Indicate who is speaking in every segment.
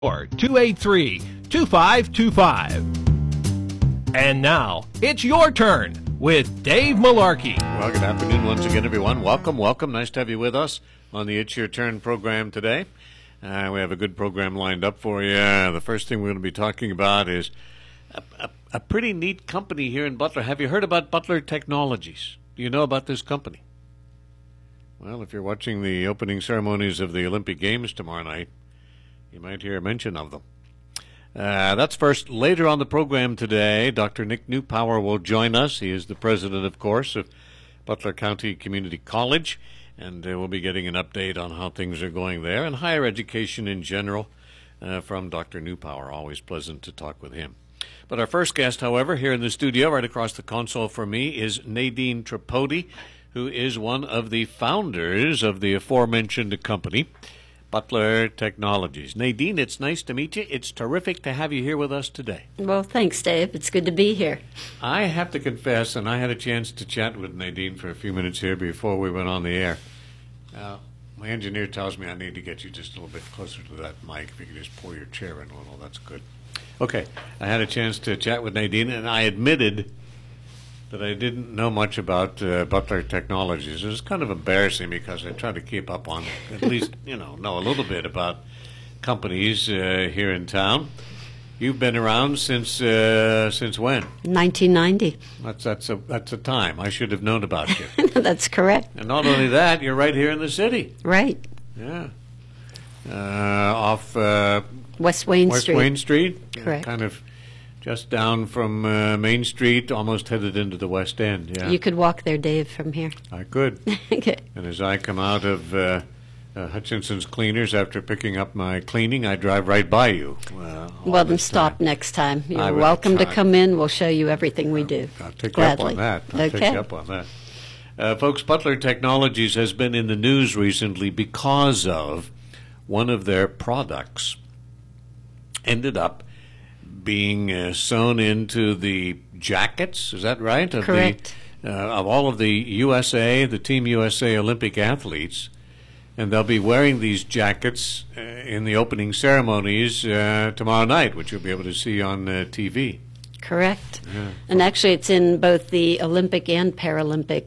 Speaker 1: or 283-2525. And now, it's your turn with Dave Malarkey.
Speaker 2: Well, good afternoon once again, everyone. Welcome. Nice to have you with us on the It's Your Turn program today. We have a good program lined up for you. The first thing we're going to be talking about is a pretty neat company here in Butler. Have you heard about Butler Technologies? Do you know about this company? Well, if you're watching the opening ceremonies of the Olympic Games tomorrow night, you might hear a mention of them. That's first. Later on the program today, Dr. Nick Newpower will join us. He is the president, of course, of Butler County Community College, and we'll be getting an update on how things are going there and higher education in general from Dr. Newpower. Always pleasant to talk with him. But our first guest, however, here in the studio, right across the console from me, is Nadine Tripodi, who is one of the founders of the aforementioned company, Butler Technologies. Nadine, it's nice to meet you. It's terrific to have you here with us today.
Speaker 3: Well, thanks, Dave. It's good to be here.
Speaker 2: I have to confess, and I had a chance to chat with Nadine for a few minutes here before we went on the air. My engineer tells me I need to get you just a little bit closer to that mic. If you could just pull your chair in a little, that's good. Okay, I had a chance to chat with Nadine, and I admitted that I didn't know much about Butler Technologies. It was kind of embarrassing because I try to keep up on, at least, know a little bit about companies here in town. You've been around since when?
Speaker 3: 1990.
Speaker 2: That's a time. I should have known about you.
Speaker 3: That's correct.
Speaker 2: And not only that, you're right here in the city.
Speaker 3: Right.
Speaker 2: Yeah. Off
Speaker 3: West Wayne
Speaker 2: Street.
Speaker 3: Street.
Speaker 2: Street.
Speaker 3: Correct.
Speaker 2: Kind of just down from Main Street, almost headed into the West End. Yeah.
Speaker 3: You could walk there, Dave, from here.
Speaker 2: I could.
Speaker 3: Okay.
Speaker 2: And as I come out of Hutchinson's Cleaners after picking up my cleaning, I drive right by you.
Speaker 3: Well, then stop next time.
Speaker 2: I
Speaker 3: You're
Speaker 2: will
Speaker 3: welcome to
Speaker 2: try.
Speaker 3: come in. We'll show you everything we do.
Speaker 2: I'll take
Speaker 3: Gladly.
Speaker 2: you up on that.
Speaker 3: Okay.
Speaker 2: Take you up on that. Folks, Butler Technologies has been in the news recently because of one of their products ended up being sewn into the jackets. Is that right?
Speaker 3: Correct.
Speaker 2: Of all of the the Team USA Olympic athletes. And they'll be wearing these jackets in the opening ceremonies tomorrow night, which you'll be able to see on TV.
Speaker 3: Correct.
Speaker 2: Yeah.
Speaker 3: And actually, it's in both the Olympic and Paralympic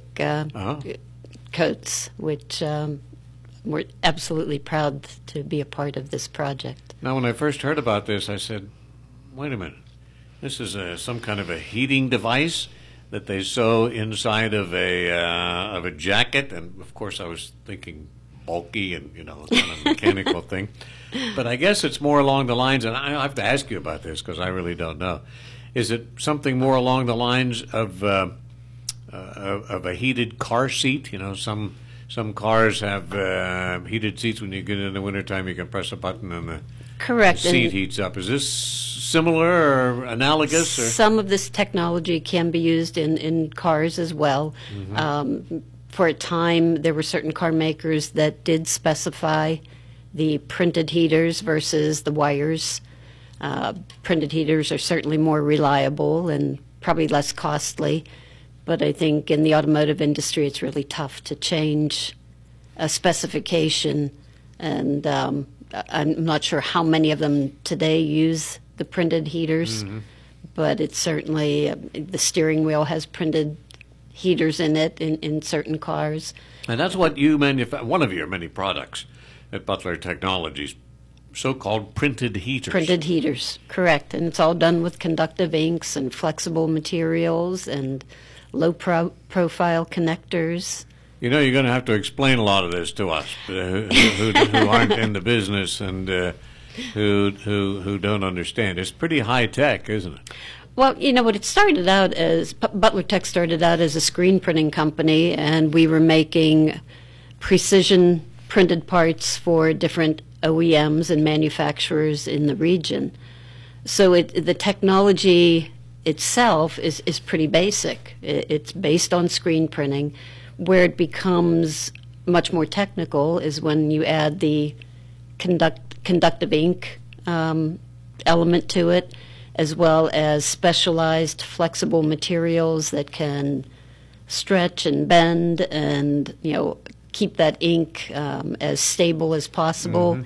Speaker 3: coats, which we're absolutely proud to be a part of this project.
Speaker 2: Now, when I first heard about this, I said, wait a minute. This is some kind of a heating device that they sew inside of a jacket. And, of course, I was thinking bulky and, kind of mechanical thing. But I guess it's more along the lines, and I have to ask you about this because I really don't know. Is it something more along the lines of a heated car seat? Some cars have heated seats. When you get in the wintertime, you can press a button and the
Speaker 3: Correct.
Speaker 2: seat heats up. Is this similar or analogous? Or?
Speaker 3: Some of this technology can be used in cars as well.
Speaker 2: Mm-hmm.
Speaker 3: For a time, there were certain car makers that did specify the printed heaters versus the wires. Printed heaters are certainly more reliable and probably less costly, but I think in the automotive industry it's really tough to change a specification, and I'm not sure how many of them today use the printed heaters, but it's certainly the steering wheel has printed heaters in it in certain cars.
Speaker 2: And that's what you manufacture, one of your many products at Butler Technologies, so-called printed heaters.
Speaker 3: Printed heaters, correct. And it's all done with conductive inks and flexible materials and low-profile connectors.
Speaker 2: You're going to have to explain a lot of this to us who aren't in the business and who don't understand. It's pretty high-tech, isn't it?
Speaker 3: Well, what it started out as, Butler Tech started out as a screen printing company, and we were making precision printed parts for different OEMs and manufacturers in the region. So the technology itself is pretty basic. It's based on screen printing. Where it becomes much more technical is when you add the conductive ink element to it, as well as specialized flexible materials that can stretch and bend and keep that ink as stable as possible.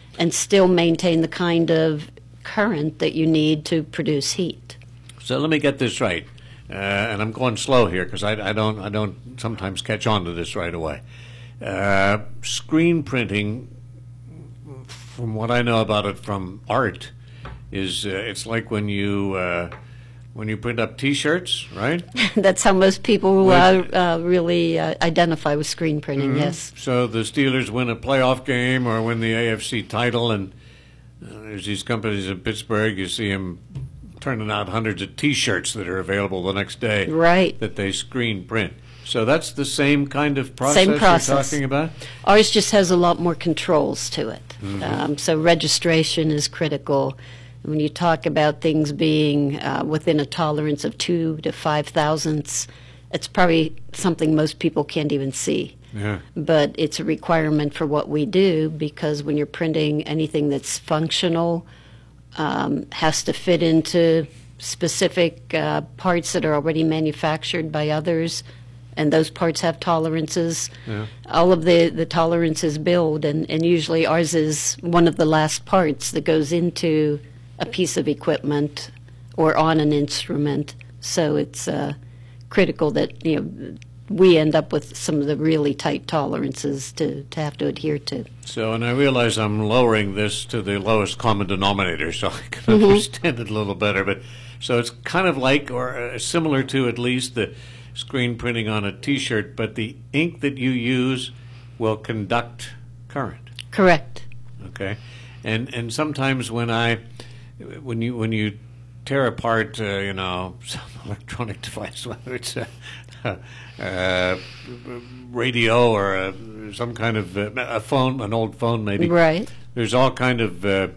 Speaker 3: and still maintain the kind of current that you need to produce heat.
Speaker 2: So let me get this right, and I'm going slow here because I don't sometimes catch on to this right away. Screen printing, from what I know about it from art, is it's like when you print up T-shirts, right?
Speaker 3: That's how most people really identify with screen printing. Yes.
Speaker 2: So the Steelers win a playoff game or win the AFC title, and there's these companies in Pittsburgh. You see them turning out hundreds of T-shirts that are available the next day,
Speaker 3: right?
Speaker 2: That they screen print. So that's the same kind of process,
Speaker 3: same process
Speaker 2: you're talking about?
Speaker 3: Ours just has a lot more controls to it. So registration is critical. When you talk about things being within a tolerance of 2 to 5 thousandths, it's probably something most people can't even see.
Speaker 2: Yeah.
Speaker 3: But it's a requirement for what we do, because when you're printing anything that's functional, has to fit into specific parts that are already manufactured by others, and those parts have tolerances.
Speaker 2: Yeah.
Speaker 3: All of the tolerances build, and usually ours is one of the last parts that goes into a piece of equipment or on an instrument. So it's critical that we end up with some of the really tight tolerances to have to adhere to.
Speaker 2: So, and I realize I'm lowering this to the lowest common denominator so I can understand it a little better. But so it's kind of like, or similar to at least, the screen printing on a T-shirt, but the ink that you use will conduct current.
Speaker 3: Correct.
Speaker 2: Okay, and sometimes when you tear apart some electronic device, whether it's a radio or some kind of a phone, an old phone maybe.
Speaker 3: Right.
Speaker 2: There's all kind of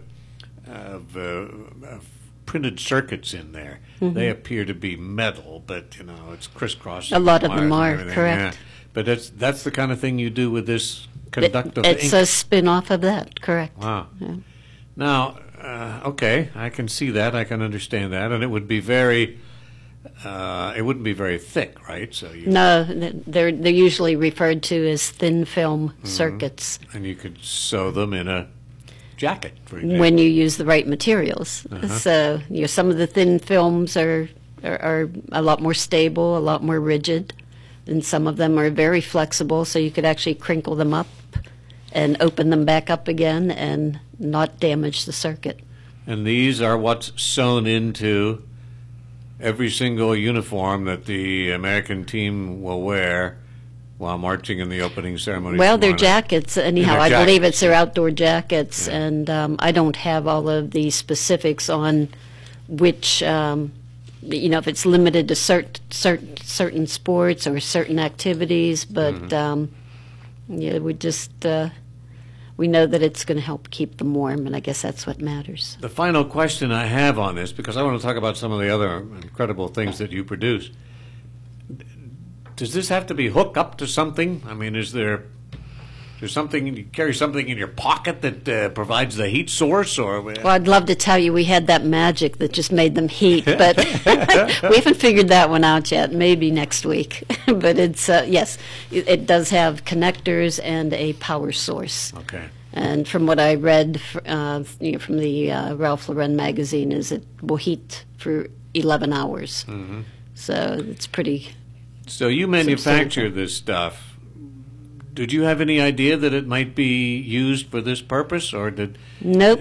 Speaker 2: printed circuits in there. They appear to be metal, but it's crisscrossing.
Speaker 3: A lot of them
Speaker 2: wires
Speaker 3: are,
Speaker 2: and
Speaker 3: correct.
Speaker 2: Yeah. But that's the kind of thing you do with this conductive ink.
Speaker 3: It's a spin-off of that, correct.
Speaker 2: Wow.
Speaker 3: Yeah.
Speaker 2: Now, okay, I can see that. I can understand that, and it would be very. It wouldn't be very thick, right? So
Speaker 3: No, they're usually referred to as thin film circuits.
Speaker 2: And you could sew them in a jacket, for example.
Speaker 3: When you use the right materials. So some of the thin films are a lot more stable, a lot more rigid, and some of them are very flexible, so you could actually crinkle them up and open them back up again and not damage the circuit.
Speaker 2: And these are what's sewn into every single uniform that the American team will wear while marching in the opening ceremony.
Speaker 3: Well, they're
Speaker 2: tomorrow night.
Speaker 3: Jackets. Anyhow,
Speaker 2: They're
Speaker 3: I believe
Speaker 2: jackets,
Speaker 3: it's their outdoor jackets,
Speaker 2: Yeah.
Speaker 3: and I don't have all of the specifics on which, if it's limited to certain sports or certain activities, but we just we know that it's going to help keep them warm, and I guess that's what matters.
Speaker 2: The final question I have on this, because I want to talk about some of the other incredible things that you produce. Does this have to be hooked up to something? I mean, is there something, you carry something in your pocket that provides the heat source? Or
Speaker 3: Well, I'd love to tell you we had that magic that just made them heat, but we haven't figured that one out yet. Maybe next week. But it's, yes, it does have connectors and a power source.
Speaker 2: Okay.
Speaker 3: And from what I read from the Ralph Lauren magazine, is it will heat for 11 hours. So it's pretty.
Speaker 2: So you manufacture this stuff. Did you have any idea that it might be used for this purpose, or did?
Speaker 3: Nope.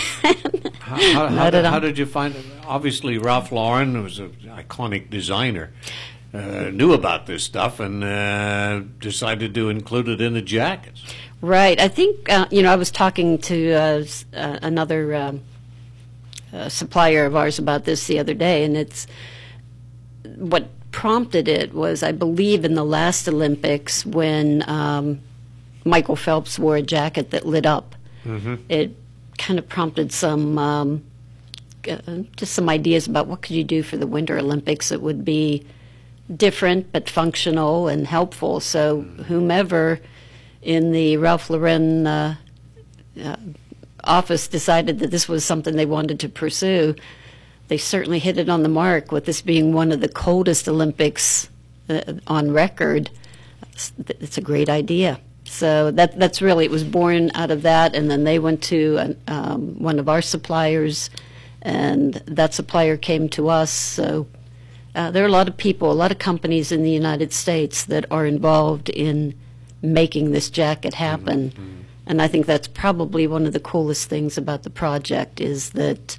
Speaker 2: How did you find it? Obviously, Ralph Lauren, who was an iconic designer, knew about this stuff and decided to include it in the jackets.
Speaker 3: Right. I think, I was talking to another supplier of ours about this the other day, and it's what prompted it was, I believe, in the last Olympics when Michael Phelps wore a jacket that lit up. It kind of prompted some just some ideas about what could you do for the Winter Olympics that would be different but functional and helpful. So whomever in the Ralph Lauren office decided that this was something they wanted to pursue, they certainly hit it on the mark with this being one of the coldest Olympics on record. It's a great idea. So that's really, it was born out of that, and then they went to one of our suppliers, and that supplier came to us. So there are a lot of people, a lot of companies in the United States that are involved in making this jacket happen. Mm-hmm. And I think that's probably one of the coolest things about the project is that,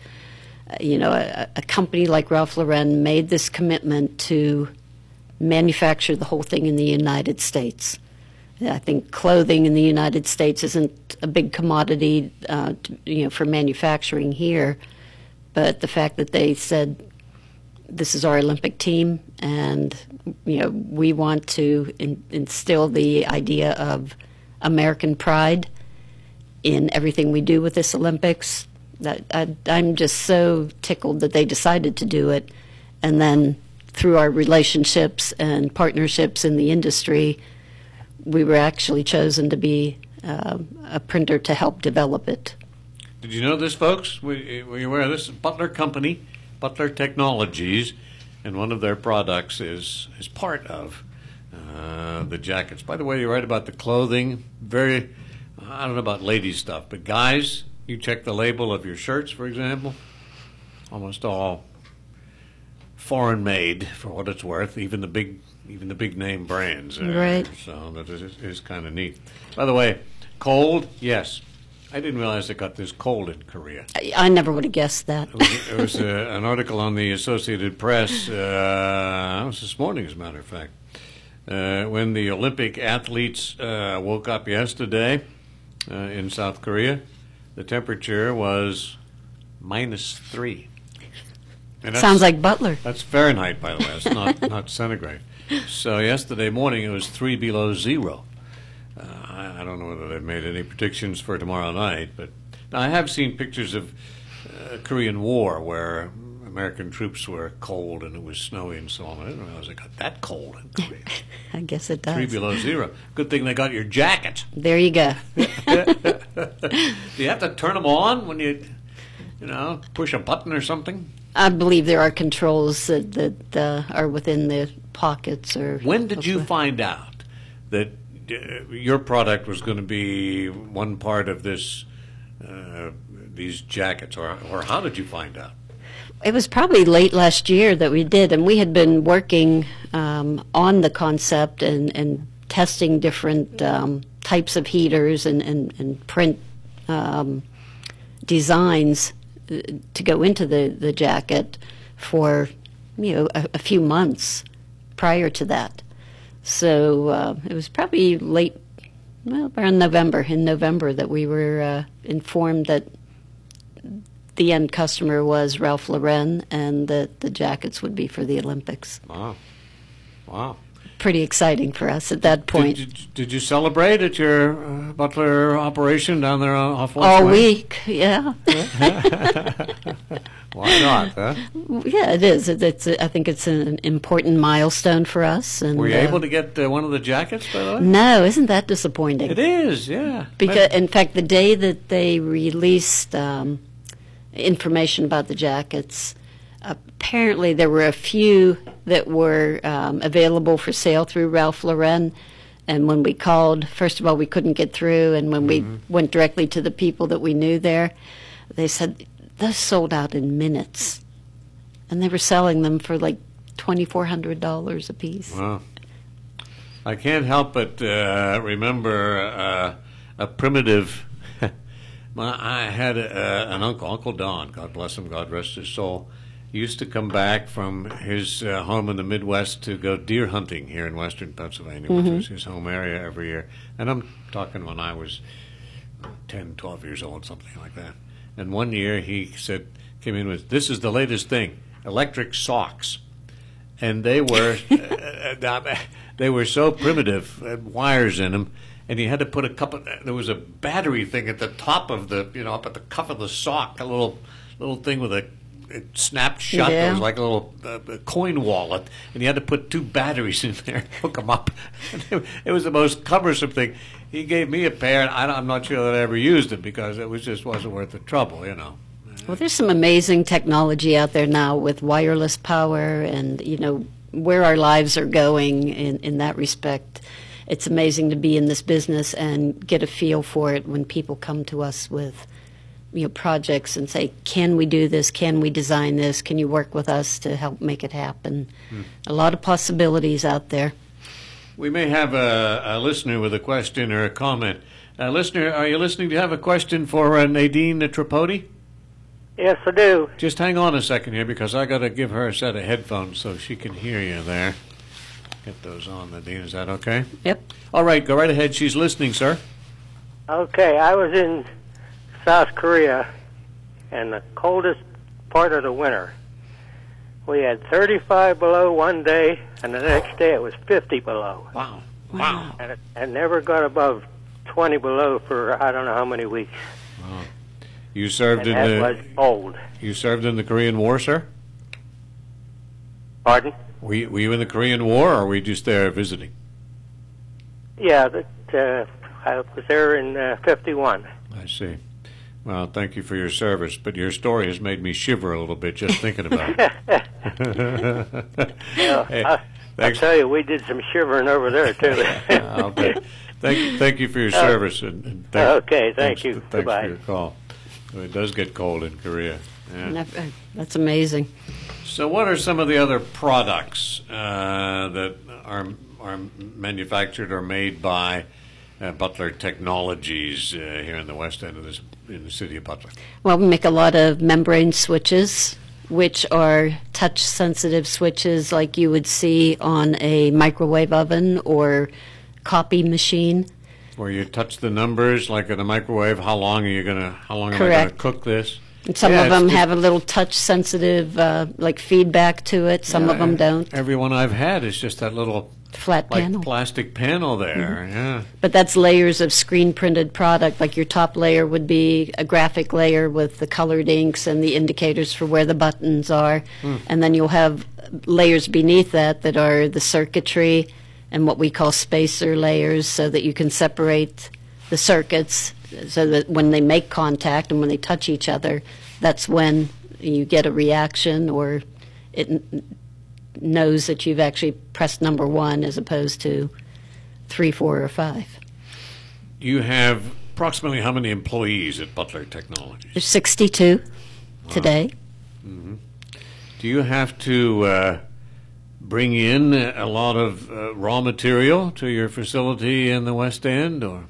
Speaker 3: a company like Ralph Lauren made this commitment to manufacture the whole thing in the United States. I think clothing in the United States isn't a big commodity, for manufacturing here. But the fact that they said, this is our Olympic team, and we want to instill the idea of American pride in everything we do with this Olympics. I'm just so tickled that they decided to do it, and then through our relationships and partnerships in the industry, we were actually chosen to be a printer to help develop it.
Speaker 2: Did you know this, folks? Were you aware of this? Butler Company, Butler Technologies, and one of their products is part of the jackets. By the way, you're right about the clothing. I don't know about ladies' stuff, but guys, you check the label of your shirts, for example, almost all foreign made, for what it's worth, even the big name brands.
Speaker 3: Right.
Speaker 2: So that is kind of neat. By the way, cold, yes. I didn't realize it got this cold in Korea.
Speaker 3: I never would have guessed that.
Speaker 2: There was an article on the Associated Press, it was this morning, as a matter of fact, when the Olympic athletes woke up yesterday in South Korea, the temperature was -3. And
Speaker 3: sounds like Butler.
Speaker 2: That's Fahrenheit, by the way. It's not centigrade. So yesterday morning it was 3 below zero. I don't know whether they've made any predictions for tomorrow night, but now I have seen pictures of Korean War where American troops were cold and it was snowy and so on. I didn't realize it got that cold in Korea.
Speaker 3: I guess it does.
Speaker 2: 3 below zero. Good thing they got your jacket.
Speaker 3: There you go.
Speaker 2: Do you have to turn them on when you push a button or something?
Speaker 3: I believe there are controls that are within the pockets. Or
Speaker 2: when did you find out that your product was going to be one part of these jackets, or how did you find out?
Speaker 3: It was probably late last year that we did, and we had been working on the concept and testing different types of heaters and print designs to go into the jacket for a few months prior to that. So it was probably around November, that we were informed that the end customer was Ralph Lauren and that the jackets would be for the Olympics.
Speaker 2: Wow.
Speaker 3: Pretty exciting for us at that point.
Speaker 2: Did you celebrate at your Butler operation down there off West
Speaker 3: All
Speaker 2: Way?
Speaker 3: week, yeah.
Speaker 2: Why not, huh?
Speaker 3: Yeah, it is. I think it's an important milestone for us. And
Speaker 2: were you able to get one of the jackets, by the way?
Speaker 3: No, isn't that disappointing?
Speaker 2: It is, yeah.
Speaker 3: Because, in fact, the day that they released information about the jackets, apparently there were a few that were available for sale through Ralph Lauren. And when we called, first of all, we couldn't get through. And when we went directly to the people that we knew there, they said, those sold out in minutes. And they were selling them for like $2,400 a piece.
Speaker 2: Wow. I can't help but remember a primitive... I had an uncle, Uncle Don, God bless him, God rest his soul. He used to come back from his home in the Midwest to go deer hunting here in western Pennsylvania, which was his home area every year. And I'm talking when I was 10, 12 years old, something like that. And one year he came in with, this is the latest thing, electric socks. And they were so primitive, had wires in them. And you had to put there was a battery thing at the top of up at the cuff of the sock, a little thing with it snapped shut.
Speaker 3: Yeah.
Speaker 2: It was like a little coin wallet, and you had to put 2 batteries in there, hook them up. It was the most cumbersome thing. He gave me a pair, and I'm not sure that I ever used it because it just wasn't worth the trouble,
Speaker 3: Well, there's some amazing technology out there now with wireless power and, where our lives are going in that respect. it's amazing to be in this business and get a feel for it when people come to us with projects and say, can we do this? Can we design this? Can you work with us to help make it happen? A lot of possibilities out there.
Speaker 2: We may have a listener with a question or a comment. Listener, are you listening? Do you have a question for Nadine Tripodi?
Speaker 4: Yes, I do.
Speaker 2: Just hang on a second here, because I got to give her a set of headphones so she can hear you there. Get those on, Nadine. Is that okay?
Speaker 3: Yep.
Speaker 2: All right, go right ahead. She's listening, sir.
Speaker 4: Okay, I was in South Korea in the coldest part of the winter. We had 35 below one day, and the next day it was 50 below.
Speaker 2: Wow.
Speaker 4: And it never got above 20 below for I don't know how many weeks.
Speaker 2: Wow. You served
Speaker 4: and that was old.
Speaker 2: You served in the Korean War, sir?
Speaker 4: Pardon?
Speaker 2: Were you in the Korean War, or were you just there visiting?
Speaker 4: Yeah, I was there in 51.
Speaker 2: I see. Well, thank you for your service, but your story has made me shiver a little bit just thinking about it. Hey,
Speaker 4: I'll tell you, we did some shivering over there, too.
Speaker 2: Okay. Thank you for your service. And
Speaker 4: okay, thank you.
Speaker 2: Thanks
Speaker 4: Goodbye.
Speaker 2: for your call. It does get cold in Korea. Yeah.
Speaker 3: That's amazing.
Speaker 2: So what are some of the other products that are manufactured or made by Butler Technologies here in the west end of in the city of Butler?
Speaker 3: Well, we make a lot of membrane switches, which are touch-sensitive switches like you would see on a microwave oven or copy machine.
Speaker 2: Where you touch the numbers like in a microwave. How long am I going to cook this?
Speaker 3: And some of them have a little touch-sensitive like feedback to it. Some of them don't.
Speaker 2: Every one I've had is just that little
Speaker 3: flat panel,
Speaker 2: plastic panel there. Mm-hmm. Yeah.
Speaker 3: But that's layers of screen-printed product. Like your top layer would be a graphic layer with the colored inks and the indicators for where the buttons are, and then you'll have layers beneath that are the circuitry and what we call spacer layers, so that you can separate the circuits, so that when they make contact and when they touch each other, that's when you get a reaction, or it knows that you've actually pressed number 1 as opposed to 3, 4, or 5.
Speaker 2: You have approximately how many employees at Butler Technologies?
Speaker 3: There's 62 today.
Speaker 2: Mm-hmm. Do you have to bring in a lot of raw material to your facility in the West End, or?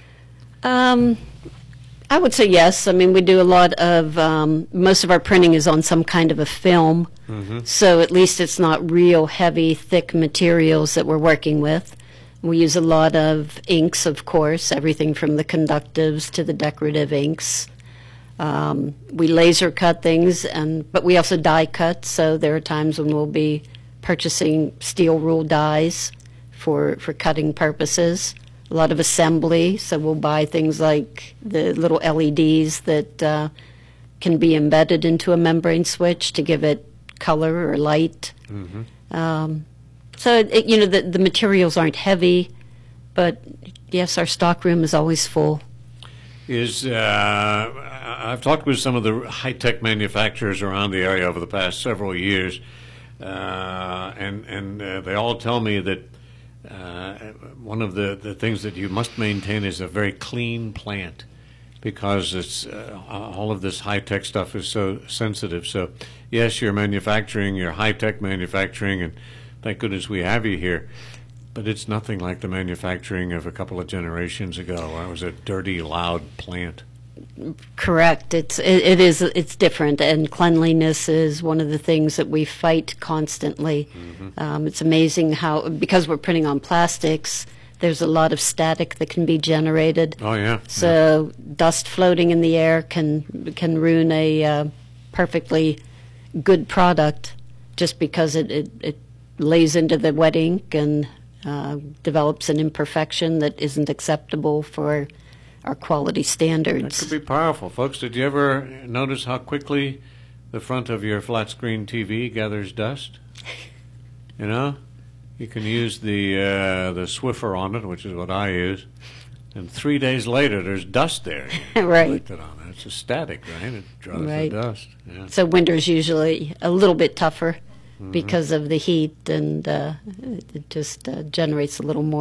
Speaker 3: I would say yes. I mean, we do a lot of, most of our printing is on some kind of a film, so at least it's not real heavy, thick materials that we're working with. We use a lot of inks, of course, everything from the conductives to the decorative inks. We laser cut things, but we also die cut, so there are times when we'll be purchasing steel rule dies for cutting purposes. A lot of assembly, so we'll buy things like the little LEDs that can be embedded into a membrane switch to give it color or light. So the materials aren't heavy, but yes, our stock room is always full.
Speaker 2: I've talked with some of the high-tech manufacturers around the area over the past several years, and they all tell me that one of the things that you must maintain is a very clean plant, because it's all of this high-tech stuff is so sensitive. So, yes, you're manufacturing, you're high-tech manufacturing, and thank goodness we have you here. But it's nothing like the manufacturing of a couple of generations ago. It was a dirty, loud plant.
Speaker 3: Correct. It's different, and cleanliness is one of the things that we fight constantly. It's amazing how, because we're printing on plastics, there's a lot of static that can be generated.
Speaker 2: Oh yeah.
Speaker 3: So dust floating in the air can ruin a perfectly good product just because it lays into the wet ink and develops an imperfection that isn't acceptable for our quality standards.
Speaker 2: That could be powerful, folks. Did you ever notice how quickly the front of your flat screen TV gathers dust? You know, you can use the Swiffer on it, which is what I use, and 3 days later there's dust there.
Speaker 3: Right.
Speaker 2: It's a static, right? It draws the dust. Yeah.
Speaker 3: So winter's usually a little bit tougher because of the heat, and it just generates a little more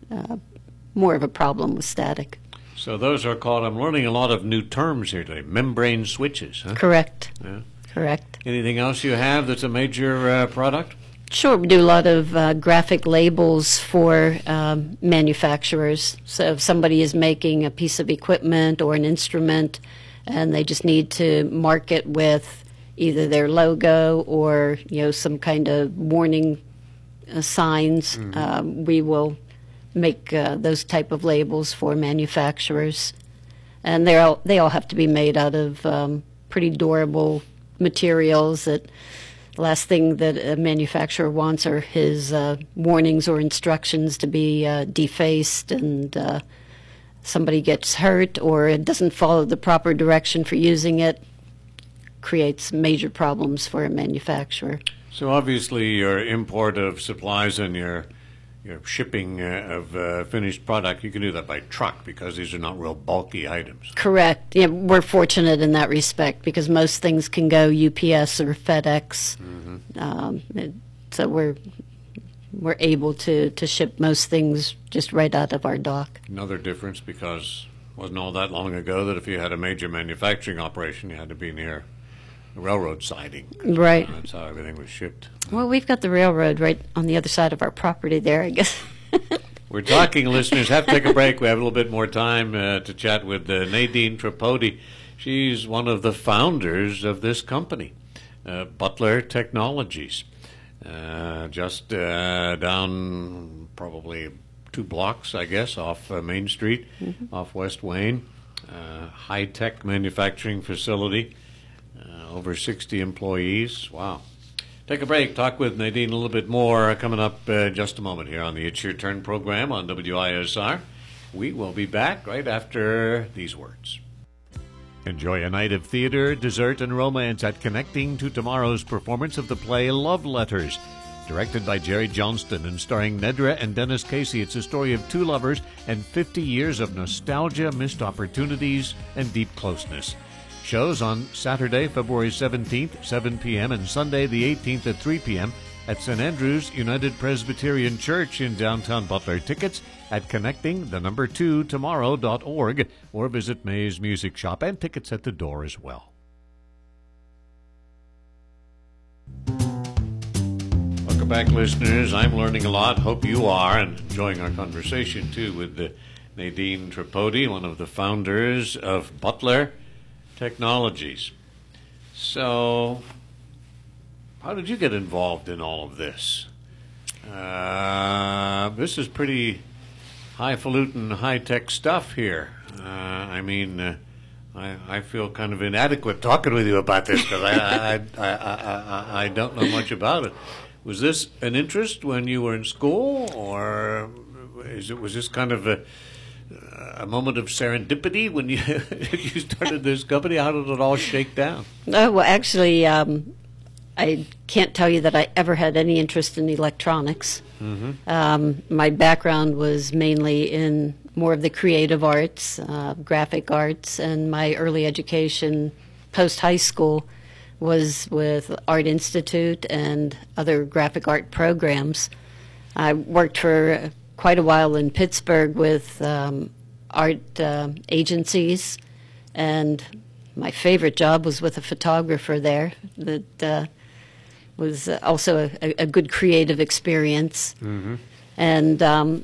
Speaker 3: more of a problem with static.
Speaker 2: So those are called, I'm learning a lot of new terms here today, membrane switches. Huh?
Speaker 3: Correct.
Speaker 2: Yeah.
Speaker 3: Correct.
Speaker 2: Anything else you have that's a major product?
Speaker 3: Sure, we do a lot of graphic labels for manufacturers. So if somebody is making a piece of equipment or an instrument and they just need to mark it with either their logo or some kind of warning signs, we will make those type of labels for manufacturers. And they all have to be made out of pretty durable materials. That the last thing that a manufacturer wants are his warnings or instructions to be defaced, and somebody gets hurt or it doesn't follow the proper direction for using it, creates major problems for a manufacturer.
Speaker 2: So obviously your import of supplies and your shipping of finished product, you can do that by truck because these are not real bulky items.
Speaker 3: Correct. Yeah, we're fortunate in that respect because most things can go UPS or FedEx. So we're able to ship most things just right out of our dock.
Speaker 2: Another difference, because it wasn't all that long ago that if you had a major manufacturing operation, you had to be near the railroad siding.
Speaker 3: Right.
Speaker 2: That's how everything was shipped.
Speaker 3: Well, we've got the railroad right on the other side of our property there, I guess.
Speaker 2: We're talking, listeners. Have to take a break. We have a little bit more time to chat with Nadine Tripodi. She's one of the founders of this company, Butler Technologies. Just down probably 2 blocks, I guess, off Main Street, off West Wayne. High-tech manufacturing facility. Over 60 employees. Wow. Take a break. Talk with Nadine a little bit more coming up just a moment here on the It's Your Turn program on WISR. We will be back right after these words. Enjoy a night of theater, dessert, and romance at Connecting to Tomorrow's performance of the play Love Letters. Directed by Jerry Johnston and starring Nedra and Dennis Casey, it's a story of 2 lovers and 50 years of nostalgia, missed opportunities, and deep closeness. Shows on Saturday, February 17th, 7 p.m., and Sunday, the 18th at 3 p.m. at St. Andrew's United Presbyterian Church in downtown Butler. Tickets at connectingthe2tomorrow.org or visit May's Music Shop, and tickets at the door as well. Welcome back, listeners. I'm learning a lot. Hope you are, and enjoying our conversation, too, with Nadine Tripodi, one of the founders of Butler Technologies. So, how did you get involved in all of this? This is pretty highfalutin, high-tech stuff here. I feel kind of inadequate talking with you about this because I don't know much about it. Was this an interest when you were in school, or was this kind of a moment of serendipity when you you started this company? How did it all shake down?
Speaker 3: Oh, well, actually, I can't tell you that I ever had any interest in electronics. My background was mainly in more of the creative arts, graphic arts, and my early education post-high school was with Art Institute and other graphic art programs. I worked for quite a while in Pittsburgh with art agencies, and my favorite job was with a photographer there that was also a good creative experience. And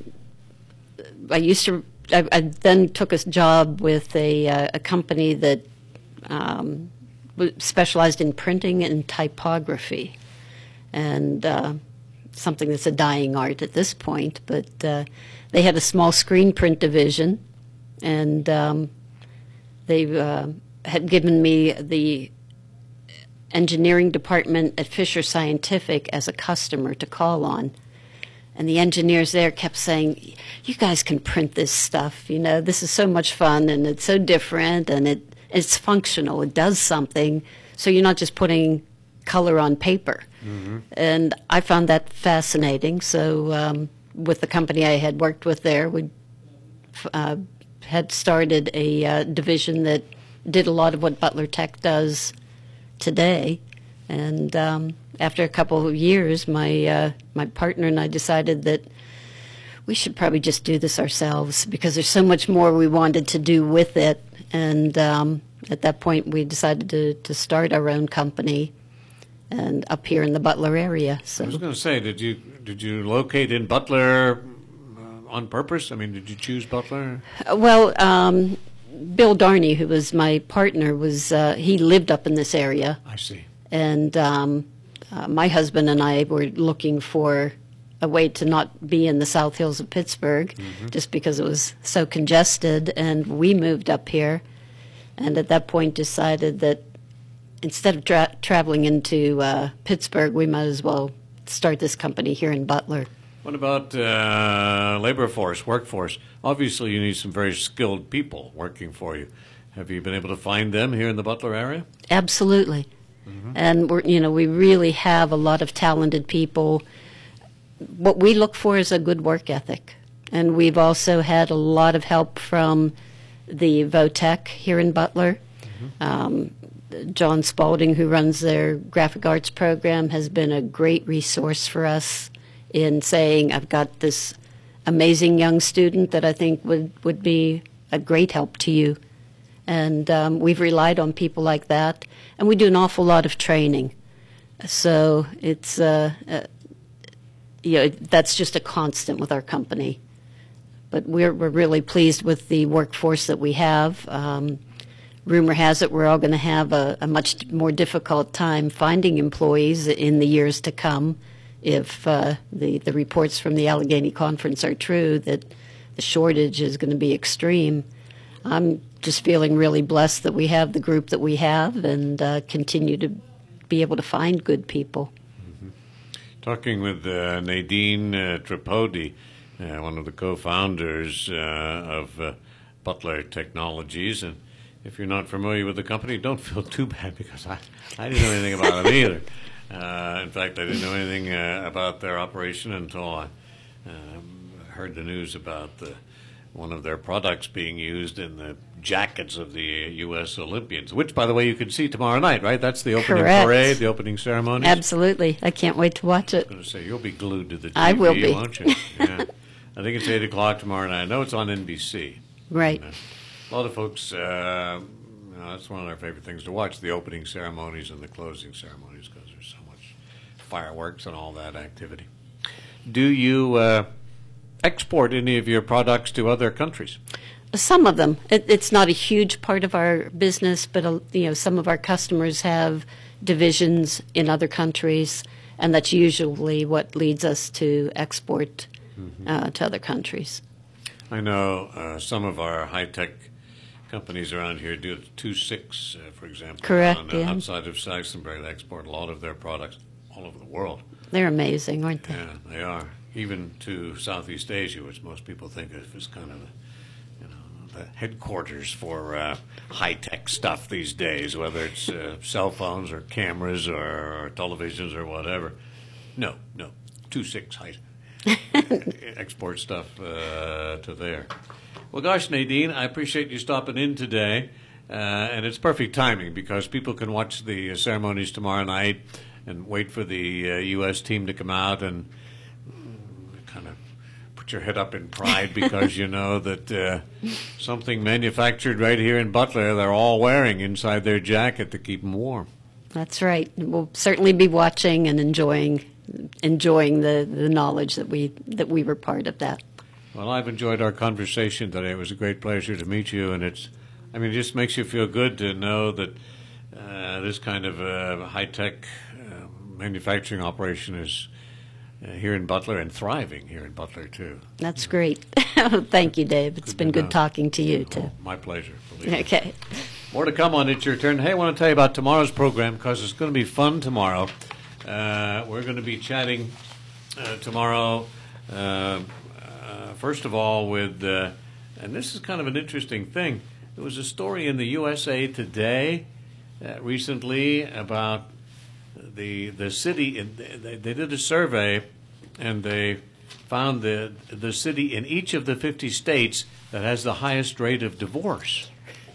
Speaker 3: I then took a job with a company that specialized in printing and typography, and something that's a dying art at this point, but they had a small screen print division, and they had given me the engineering department at Fisher Scientific as a customer to call on. And the engineers there kept saying, "You guys can print this stuff, this is so much fun, and it's so different, and it's functional, it does something, so you're not just putting color on paper." And I found that fascinating. So with the company I had worked with there, we had started a division that did a lot of what Butler Tech does today. And after a couple of years, my partner and I decided that we should probably just do this ourselves because there's so much more we wanted to do with it. And at that point, we decided to start our own company, and up here in the Butler area. So
Speaker 2: I was going to say, did you locate in Butler on purpose? I mean, did you choose Butler?
Speaker 3: Well, Bill Darney, who was my partner, he lived up in this area.
Speaker 2: I see.
Speaker 3: And my husband and I were looking for a way to not be in the South Hills of Pittsburgh, just because it was so congested. And we moved up here, and at that point decided that instead of traveling into Pittsburgh, we might as well start this company here in Butler.
Speaker 2: What about workforce? Obviously, you need some very skilled people working for you. Have you been able to find them here in the Butler area?
Speaker 3: Absolutely. And we really have a lot of talented people. What we look for is a good work ethic. And we've also had a lot of help from the Votech here in Butler. John Spalding, who runs their graphic arts program, has been a great resource for us in saying, I've got this amazing young student that I think would be a great help to you. And we've relied on people like that. And we do an awful lot of training. So it's, that's just a constant with our company. But we're really pleased with the workforce that we have. Rumor has it we're all going to have a much more difficult time finding employees in the years to come if the reports from the Allegheny Conference are true, that the shortage is going to be extreme. I'm just feeling really blessed that we have the group that we have and continue to be able to find good people.
Speaker 2: Talking with Nadine Tripodi, one of the co-founders of Butler Technologies, and if you're not familiar with the company, don't feel too bad because I didn't know anything about them either. In fact, I didn't know anything about their operation until I heard the news about one of their products being used in the jackets of the U.S. Olympians, which, by the way, you can see tomorrow night, right? That's the opening parade, the opening ceremony.
Speaker 3: Absolutely. I can't wait to watch it.
Speaker 2: I was going to say, you'll be glued to the TV,
Speaker 3: I will be.
Speaker 2: Won't you? Yeah. I think it's 8 o'clock tomorrow night. I know it's on NBC.
Speaker 3: Right.
Speaker 2: And, a lot of folks, that's one of their favorite things to watch, the opening ceremonies and the closing ceremonies, because there's so much fireworks and all that activity. Do you export any of your products to other countries?
Speaker 3: Some of them. It's not a huge part of our business, but some of our customers have divisions in other countries, and that's usually what leads us to export to other countries.
Speaker 2: I know some of our high-tech companies around here do 2.6, for example.
Speaker 3: Correct, yeah.
Speaker 2: Outside of Saxonburg, they export a lot of their products all over the world.
Speaker 3: They're amazing, aren't they?
Speaker 2: Yeah, they are. Even to Southeast Asia, which most people think of as kind of the headquarters for high-tech stuff these days, whether it's cell phones or cameras or televisions or whatever. No, 2.6 high export stuff to there. Well, gosh, Nadine, I appreciate you stopping in today, and it's perfect timing because people can watch the ceremonies tomorrow night and wait for the U.S. team to come out and kind of put your head up in pride because you know that something manufactured right here in Butler they're all wearing inside their jacket to keep them warm.
Speaker 3: That's right. We'll certainly be watching and enjoying the knowledge that we were part of that.
Speaker 2: Well, I've enjoyed our conversation today. It was a great pleasure to meet you, and it just makes you feel good to know that this kind of high-tech manufacturing operation is here in Butler and thriving here in Butler, too.
Speaker 3: That's great. Thank you, Dave. It's been good talking to you, too.
Speaker 2: My pleasure. Believe me.
Speaker 3: Okay.
Speaker 2: More to come on It's Your Turn. Hey, I want to tell you about tomorrow's program because it's going to be fun tomorrow. We're going to be chatting tomorrow, first of all, with, and this is kind of an interesting thing. There was a story in the USA Today recently about the city. They did a survey, and they found the city in each of the 50 states that has the highest rate of divorce.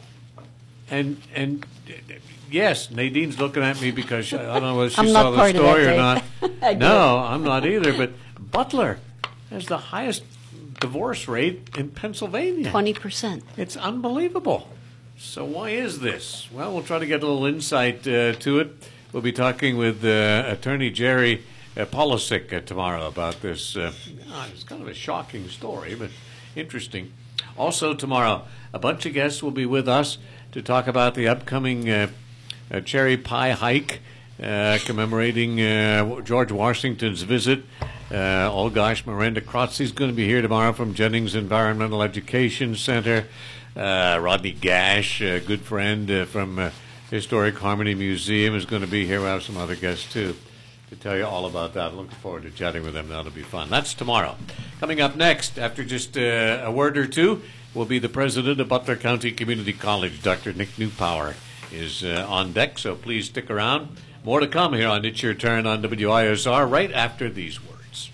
Speaker 2: And yes, Nadine's looking at me because I don't know whether she saw the story or not. No, I'm not either. But Butler has the highest divorce rate in Pennsylvania.
Speaker 3: 20%.
Speaker 2: It's unbelievable. So why is this? Well, we'll try to get a little insight to it. We'll be talking with Attorney Jerry Polisic tomorrow about this. It's kind of a shocking story, but interesting. Also tomorrow, a bunch of guests will be with us to talk about the upcoming Cherry Pie Hike commemorating George Washington's visit. Oh gosh, Miranda Krotze is going to be here tomorrow from Jennings Environmental Education Center. Rodney Gash, a good friend from Historic Harmony Museum, is going to be here. We'll have some other guests too to tell you all about that. Looking forward to chatting with them. That'll be fun. That's tomorrow. Coming up next, after just a word or two, will be the president of Butler County Community College, Dr. Nick Newpower, is on deck, so please stick around. More to come here on It's Your Turn on WISR right after these words.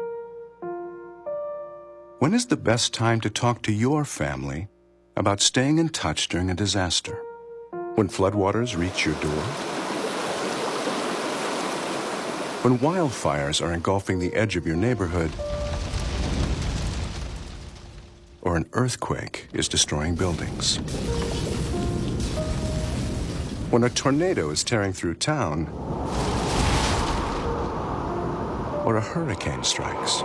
Speaker 5: When is the best time to talk to your family about staying in touch during a disaster? When floodwaters reach your door? When wildfires are engulfing the edge of your neighborhood? Or an earthquake is destroying buildings? When a tornado is tearing through town? Or a hurricane strikes?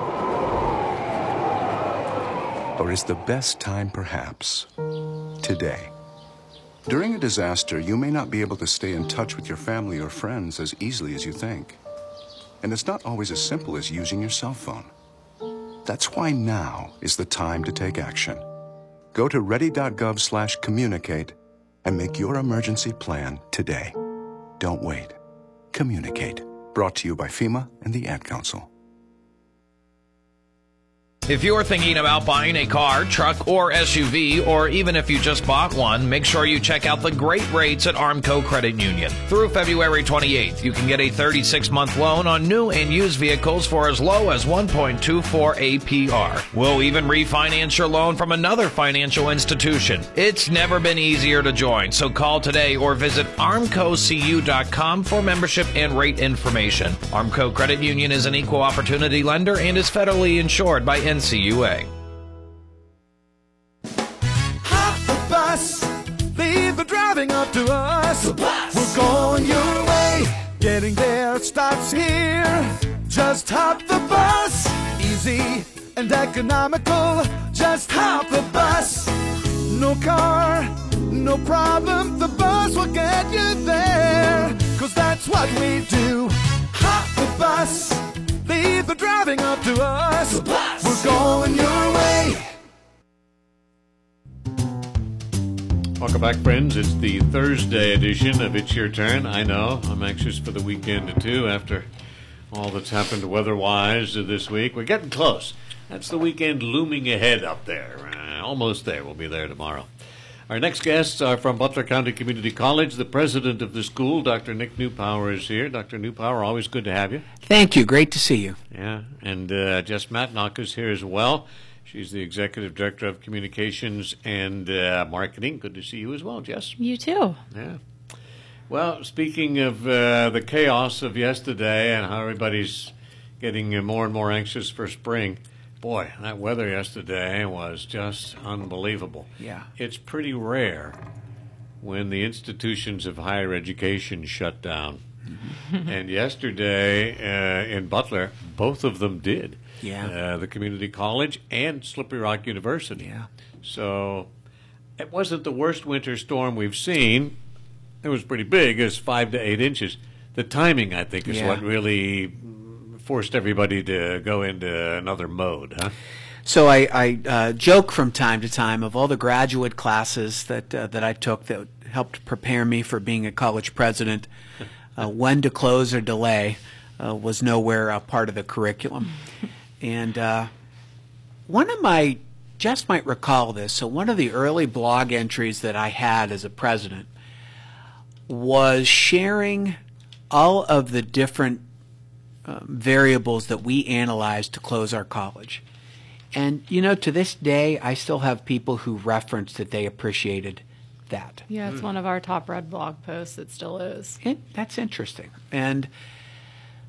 Speaker 5: Or is the best time perhaps today? During a disaster, you may not be able to stay in touch with your family or friends as easily as you think. And it's not always as simple as using your cell phone. That's why now is the time to take action. Go to ready.gov/communicate and make your emergency plan today. Don't wait. Communicate. Brought to you by FEMA and the Ad Council.
Speaker 1: If you're thinking about buying a car, truck, or SUV, or even if you just bought one, make sure you check out the great rates at Armco Credit Union. Through February 28th, you can get a 36-month loan on new and used vehicles for as low as 1.24 APR. We'll even refinance your loan from another financial institution. It's never been easier to join, so call today or visit armcocu.com for membership and rate information. Armco Credit Union is an equal opportunity lender and is federally insured by NCUA.
Speaker 6: Hop the bus, leave the driving up to us. We're going your way, getting there starts here. Just hop the bus, easy and economical. Just hop the bus, no car, no problem. The bus will get you there, 'cause that's what we do. Hop the bus, leave the driving up to us. We're going your way.
Speaker 2: Welcome back, friends. It's the Thursday edition of It's Your Turn. I know. I'm anxious for the weekend, too, after all that's happened weather-wise this week. We're getting close. That's the weekend looming ahead up there. Almost there. We'll be there tomorrow. Our next guests are from Butler County Community College. The president of the school, Dr. Nick Newpower, is here. Dr. Newpower, always good to have you.
Speaker 7: Thank you. Great to see you.
Speaker 2: Yeah, and Jess Matnock is here as well. She's the executive director of communications and marketing. Good to see you as well, Jess.
Speaker 8: You too.
Speaker 2: Yeah. Well, speaking of the chaos of yesterday and how everybody's getting more and more anxious for spring, boy, that weather yesterday was just unbelievable.
Speaker 7: Yeah.
Speaker 2: It's pretty rare when the institutions of higher education shut down. And yesterday in Butler, both of them did.
Speaker 7: Yeah.
Speaker 2: The community college and Slippery Rock University.
Speaker 7: Yeah.
Speaker 2: So it wasn't the worst winter storm we've seen. It was pretty big. It was 5 to 8 inches. The timing, I think, is what really forced everybody to go into another mode, huh?
Speaker 7: So I joke from time to time of all the graduate classes that I took that helped prepare me for being a college president. When to close or delay was nowhere a part of the curriculum. And one of my, Jess might recall this, so one of the early blog entries that I had as a president was sharing all of the different variables that we analyzed to close our college. And, you know, to this day, I still have people who reference that they appreciated that.
Speaker 8: Yeah, it's one of our top read blog posts. It still is.
Speaker 7: That's interesting. And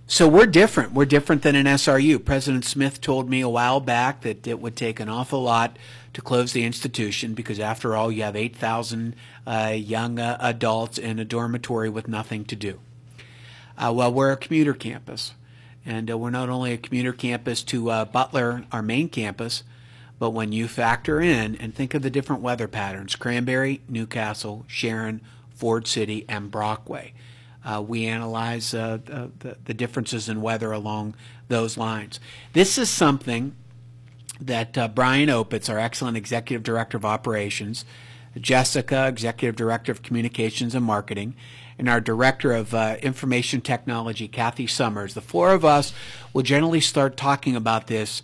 Speaker 7: So we're different. We're different than an SRU. President Smith told me a while back that it would take an awful lot to close the institution because, after all, you have 8,000 young adults in a dormitory with nothing to do. Well, we're a commuter campus, and we're not only a commuter campus to Butler, our main campus, but when you factor in and think of the different weather patterns, Cranberry, Newcastle, Sharon, Ford City, and Brockway, we analyze the differences in weather along those lines. This is something that Brian Opitz, our excellent Executive Director of Operations, Jessica, Executive Director of Communications and Marketing, and our Director of Information Technology, Kathy Summers, the four of us will generally start talking about this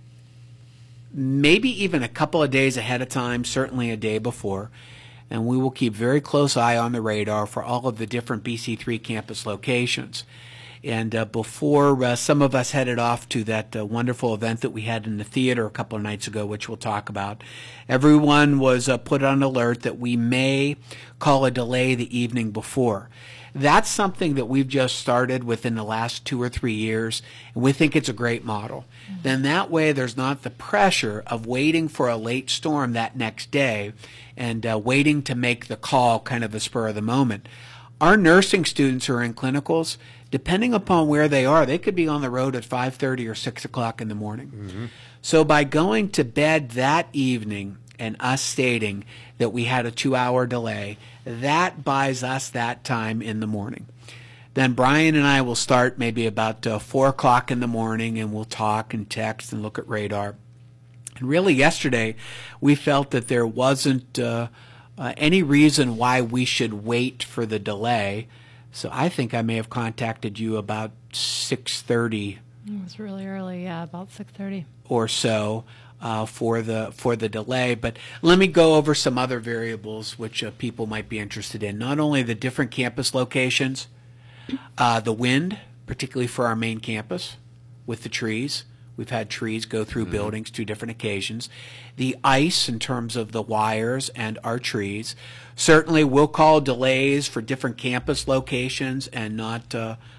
Speaker 7: maybe even a couple of days ahead of time, certainly a day before, and we will keep very close eye on the radar for all of the different BC3 campus locations. And before some of us headed off to that wonderful event that we had in the theater a couple of nights ago, which we'll talk about, everyone was put on alert that we may call a delay the evening before. That's something that we've just started within the last 2 or 3 years, and we think it's a great model. Mm-hmm. Then that way there's not the pressure of waiting for a late storm that next day and waiting to make the call kind of a spur of the moment. Our nursing students who are in clinicals, depending upon where they are, they could be on the road at 5:30 or 6 o'clock in the morning. Mm-hmm. So by going to bed that evening and us stating that we had a 2-hour delay, that buys us that time in the morning. Then Brian and I will start maybe about 4 o'clock in the morning, and we'll talk and text and look at radar. And really yesterday we felt that there wasn't any reason why we should wait for the delay. So I think I may have contacted you about 6:30.
Speaker 8: It was really early, yeah, about 6:30
Speaker 7: or so for the delay. But let me go over some other variables which people might be interested in. Not only the different campus locations, the wind, particularly for our main campus with the trees. We've had trees go through buildings 2 different occasions. The ice in terms of the wires and our trees. Certainly we'll call delays for different campus locations and not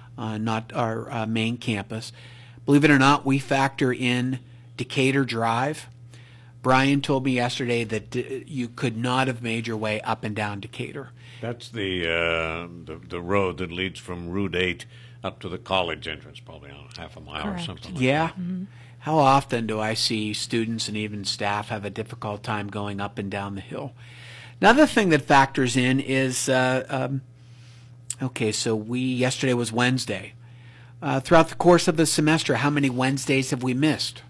Speaker 7: our main campus. Believe it or not, we factor in Decatur Drive. Brian told me yesterday that you could not have made your way up and down Decatur.
Speaker 2: That's the road that leads from Route 8 up to the college entrance, probably on half a mile
Speaker 8: Correct.
Speaker 2: or something like
Speaker 7: Yeah.
Speaker 2: that.
Speaker 8: Mm-hmm.
Speaker 7: How often do I see students and even staff have a difficult time going up and down the hill? Another thing that factors in is, okay, so yesterday was Wednesday. Throughout the course of the semester, how many Wednesdays have we missed?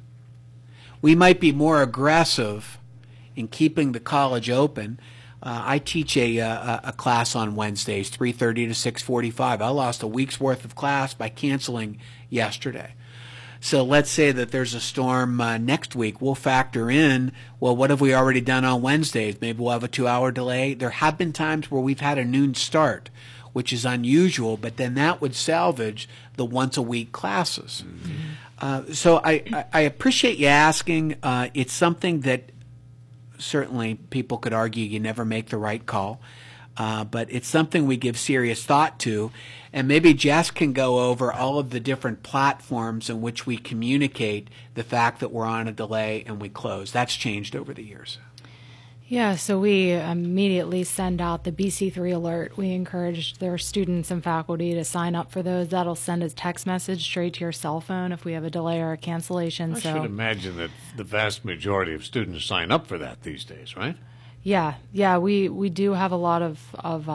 Speaker 7: We might be more aggressive in keeping the college open. I teach a class on Wednesdays, 3:30 to 6:45. I lost a week's worth of class by canceling yesterday. So let's say that there's a storm next week. We'll factor in, well, what have we already done on Wednesdays? Maybe we'll have a 2-hour delay. There have been times where we've had a noon start, which is unusual, but then that would salvage the once-a-week classes. Mm-hmm. So I appreciate you asking. It's something that certainly people could argue you never make the right call, but it's something we give serious thought to. And maybe Jess can go over all of the different platforms in which we communicate the fact that we're on a delay and we close. That's changed over the years.
Speaker 8: Yeah, so we immediately send out the BC3 alert. We encourage their students and faculty to sign up for those. That'll send a text message straight to your cell phone if we have a delay or a cancellation.
Speaker 2: I should imagine that the vast majority of students sign up for that these days, right?
Speaker 8: Yeah, we do have a lot of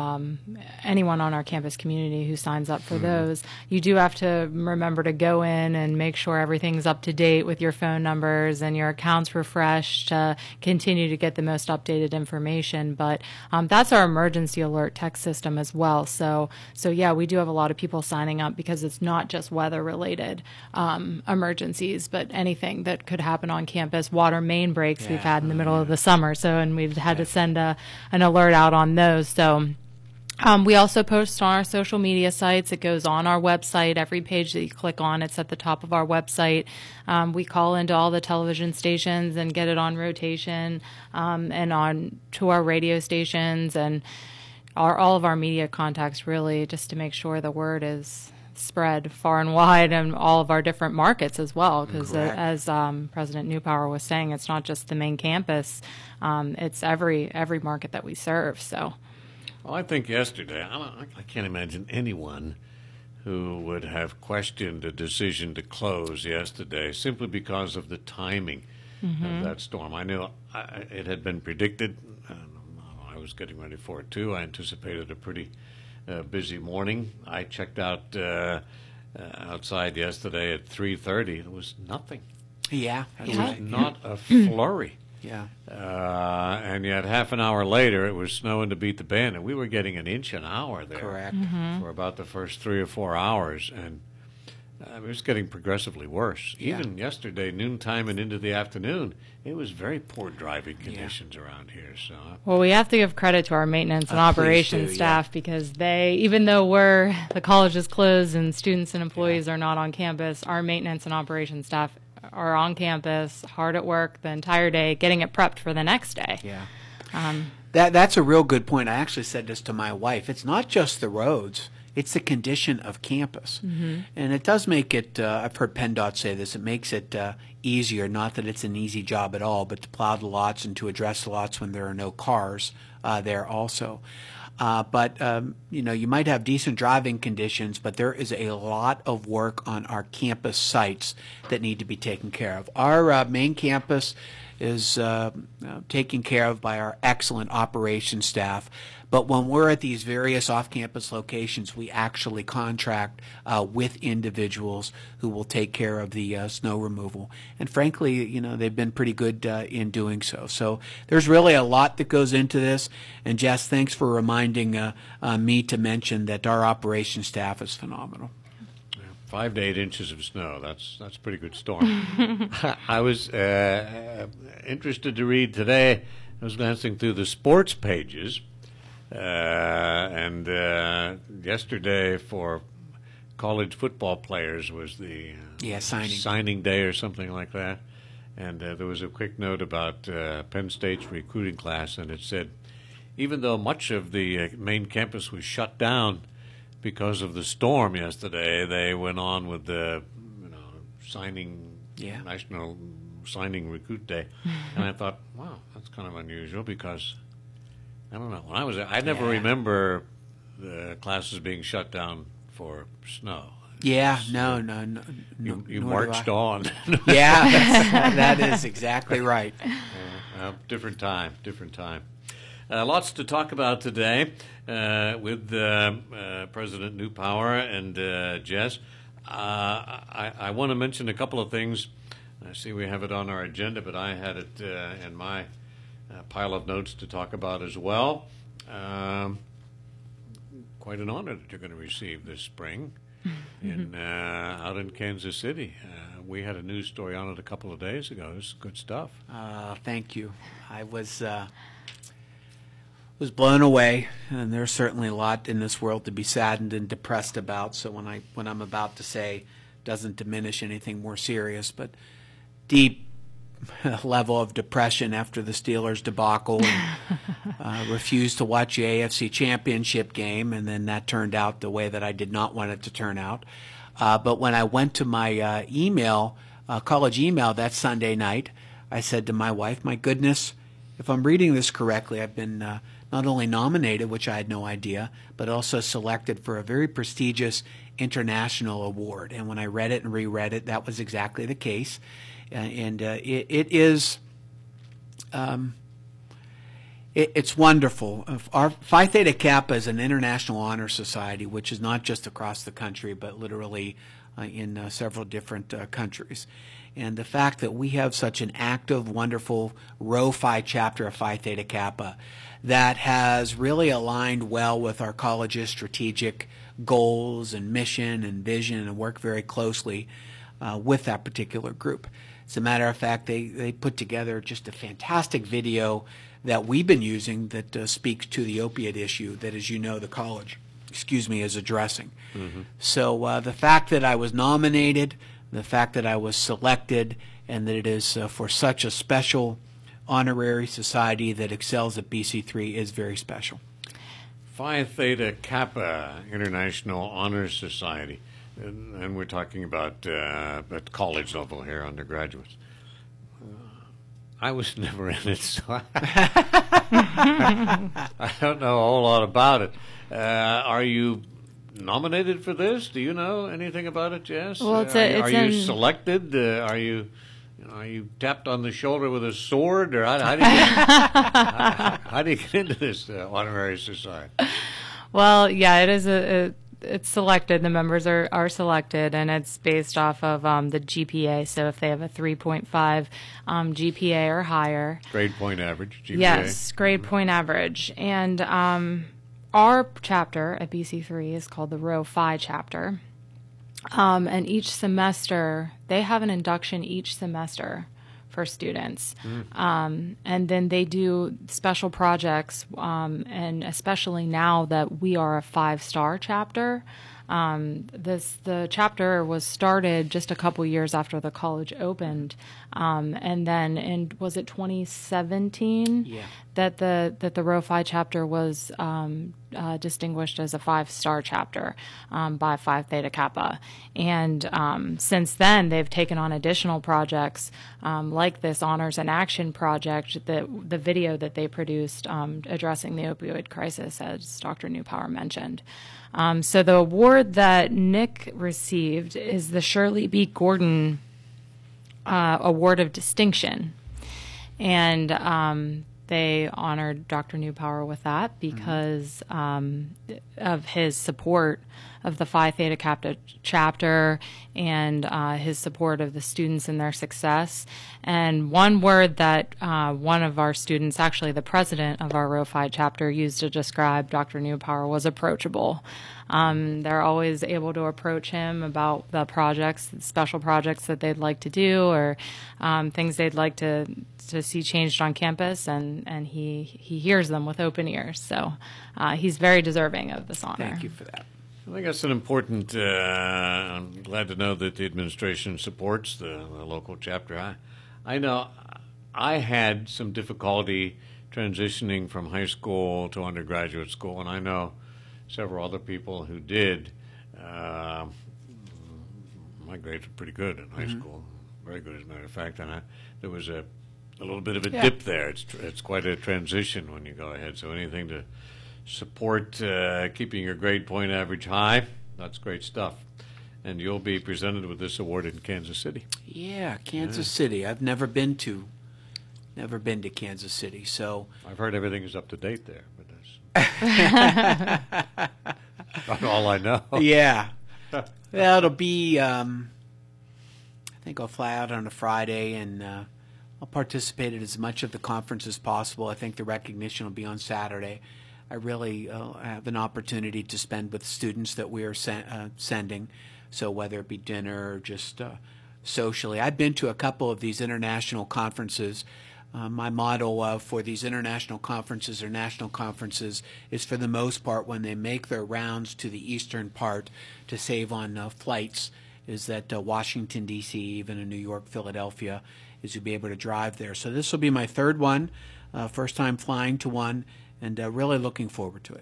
Speaker 8: anyone on our campus community who signs up for those. You do have to remember to go in and make sure everything's up to date with your phone numbers and your accounts refreshed to continue to get the most updated information. But that's our emergency alert text system as well. So yeah, we do have a lot of people signing up because it's not just weather related emergencies, but anything that could happen on campus. Water main breaks we've had in the middle of the summer, and we've had to send an alert out on those. So we also post on our social media sites. It goes on our website. Every page that you click on, it's at the top of our website. We call into all the television stations and get it on rotation, and on to our radio stations and all of our media contacts, really, just to make sure the word is spread far and wide in all of our different markets as well, because as President Newpower was saying, it's not just the main campus, it's every market that we serve. So,
Speaker 2: well, I think yesterday, I can't imagine anyone who would have questioned a decision to close yesterday simply because of the timing of that storm. I knew it had been predicted. I was getting ready for it too. I anticipated a pretty busy morning. I checked out outside yesterday at 3:30. It was nothing.
Speaker 7: Yeah.
Speaker 2: It was not a flurry.
Speaker 7: Yeah.
Speaker 2: And yet half an hour later, it was snowing to beat the band, and we were getting an inch an hour there.
Speaker 7: Correct.
Speaker 2: For about the first 3 or 4 hours, and it was getting progressively worse.
Speaker 7: Yeah.
Speaker 2: Even yesterday, noontime and into the afternoon, it was very poor driving conditions around here. So,
Speaker 8: well, we have to give credit to our maintenance and operations
Speaker 7: do,
Speaker 8: staff, because they, even though the college is closed and students and employees are not on campus, our maintenance and operations staff are on campus, hard at work the entire day, getting it prepped for the next day.
Speaker 7: Yeah. That's a real good point. I actually said this to my wife. It's not just the roads. It's the condition of campus. And it does make it, I've heard PennDOT say this, it makes it easier, not that it's an easy job at all, but to plow the lots and to address the lots when there are no cars there also. But you might have decent driving conditions, but there is a lot of work on our campus sites that need to be taken care of. Our main campus is taken care of by our excellent operations staff. But when we're at these various off-campus locations, we actually contract with individuals who will take care of the snow removal. And frankly, they've been pretty good in doing so. So there's really a lot that goes into this. And Jess, thanks for reminding me to mention that our operations staff is phenomenal.
Speaker 2: 5 to 8 inches of snow. That's a pretty good storm. I was interested to read today. I was glancing through the sports pages. And yesterday for college football players was the signing day or something like that. And there was a quick note about Penn State's recruiting class, and it said, even though much of the main campus was shut down because of the storm yesterday, they went on with the National Signing Recruit Day. And I thought, wow, that's kind of unusual, because I don't know. When I was there, I never remember the classes being shut down for snow.
Speaker 7: Yeah, no.
Speaker 2: You marched on.
Speaker 7: Yeah, that is exactly right.
Speaker 2: Different time. Lots to talk about today with President Newpower and Jess. I want to mention a couple of things. I see we have it on our agenda, but I had it in my pile of notes to talk about as well. Quite an honor that you're going to receive this spring out in Kansas City. We had a news story on it a couple of days ago. It's good stuff.
Speaker 7: Thank you. I was blown away, and there's certainly a lot in this world to be saddened and depressed about. So when I'm about to say doesn't diminish anything more serious, but deep level of depression after the Steelers debacle, and refused to watch the AFC Championship game, and then that turned out the way that I did not want it to turn out. But when I went to my college email that Sunday night, I said to my wife, my goodness, if I'm reading this correctly, I've been not only nominated, which I had no idea, but also selected for a very prestigious international award. And when I read it and reread it, that was exactly the case. And it is it's wonderful. Our Phi Theta Kappa is an international honor society, which is not just across the country, but literally in several different countries. And the fact that we have such an active, wonderful Rho Phi chapter of Phi Theta Kappa that has really aligned well with our college's strategic goals and mission and vision, and work very closely with that particular group. As a matter of fact, they put together just a fantastic video that we've been using that speaks to the opiate issue that, as you know, the college, is addressing. Mm-hmm. So the fact that I was nominated, the fact that I was selected, and that it is for such a special honorary society that excels at BC3 is very special.
Speaker 2: Phi Theta Kappa International Honor Society. and we're talking about at college level here, undergraduates. I was never in it, so I don't know a whole lot about it. Are you nominated for this? Do you know anything about it, Jess?
Speaker 8: Well,
Speaker 2: are you selected? Are you tapped on the shoulder with a sword, or how do you how do you get into this honorary society?
Speaker 8: Well, yeah, it is it's selected. The members are selected, and it's based off of the GPA. So if they have a 3.5 GPA or higher.
Speaker 2: Grade point average, GPA.
Speaker 8: Yes, grade point average. And our chapter at BC3 is called the Rho Phi chapter. And each semester, they have an induction each semester for students. And then they do special projects, and especially now that we are a 5-star chapter. The chapter was started just a couple years after the college opened, and then was it 2017?
Speaker 7: Yeah.
Speaker 8: That the Rho Phi chapter was distinguished as a 5-star chapter by Phi Theta Kappa, and since then they've taken on additional projects like this Honors in Action project, the video that they produced addressing the opioid crisis, as Dr. Newpower mentioned. So the award that Nick received is the Shirley B. Gordon Award of Distinction, and they honored Dr. Newpower with that because of his support of the Phi Theta Kappa chapter and his support of the students and their success. And one word that one of our students, actually the president of our Rho Phi chapter, used to describe Dr. Newpower was approachable. They're always able to approach him about the projects, special projects that they'd like to do, or things they'd like to see changed on campus, and he hears them with open ears. So he's very deserving of this honor.
Speaker 7: Thank you for that.
Speaker 2: I think that's an important. I'm glad to know that the administration supports the local chapter. I know I had some difficulty transitioning from high school to undergraduate school, and I know several other people who did. My grades were pretty good in high school, very good as a matter of fact, and there was a little bit of a dip there. It's quite a transition when you go ahead. So anything to support keeping your grade point average high, that's great stuff. And you'll be presented with this award in Kansas City.
Speaker 7: Yeah, Kansas City. I've never been to Kansas City, so
Speaker 2: I've heard everything is up to date there, but that's not all I know.
Speaker 7: Yeah. Well, it'll be, I think I'll fly out on a Friday, and I'll participate in as much of the conference as possible. I think the recognition will be on Saturday. I really have an opportunity to spend with students that we are sending, so whether it be dinner or just socially. I've been to a couple of these international conferences. My motto for these international conferences or national conferences is, for the most part, when they make their rounds to the eastern part to save on flights, is that Washington, D.C., even in New York, Philadelphia, is to be able to drive there. So this will be my third one, first time flying to one, and really looking forward to it.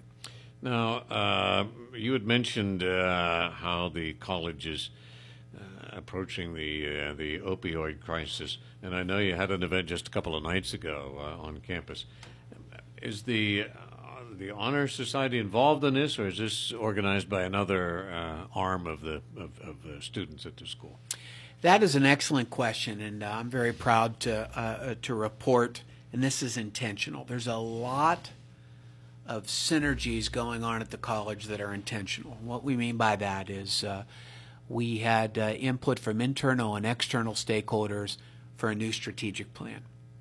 Speaker 2: Now, you had mentioned how the college is approaching the opioid crisis, and I know you had an event just a couple of nights ago on campus. Is the Honor Society involved in this, or is this organized by another arm of the students at the school?
Speaker 7: That is an excellent question, and I'm very proud to report, and this is intentional. There's a lot of synergies going on at the college that are intentional. What we mean by that is we had input from internal and external stakeholders for a new strategic plan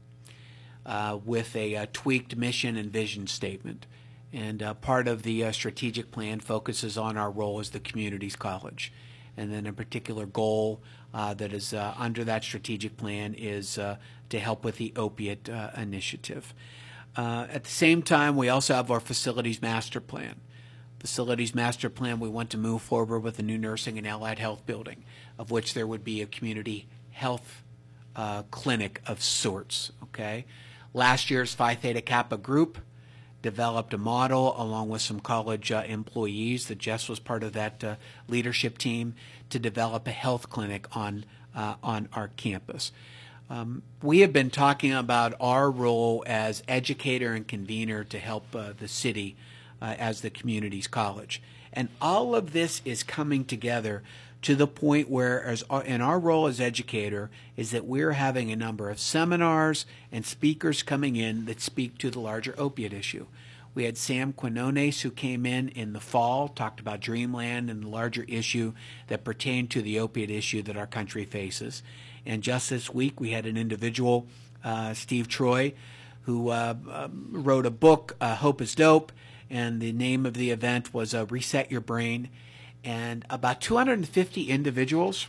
Speaker 7: with a tweaked mission and vision statement. And part of the strategic plan focuses on our role as the community's college. And then a particular goal that is under that strategic plan is to help with the opiate initiative. At the same time, we also have our facilities master plan. Facilities master plan, we want to move forward with a new nursing and allied health building, of which there would be a community health clinic of sorts. Okay, last year's Phi Theta Kappa group developed a model along with some college employees, that Jess was part of that leadership team, to develop a health clinic on our campus. We have been talking about our role as educator and convener to help the city as the community's college. And all of this is coming together to the point where, in our role as educator, is that we're having a number of seminars and speakers coming in that speak to the larger opiate issue. We had Sam Quinones, who came in the fall, talked about Dreamland and the larger issue that pertained to the opiate issue that our country faces. And just this week, we had an individual, Steve Troy, who wrote a book, Hope is Dope, and the name of the event was Reset Your Brain. And about 250 individuals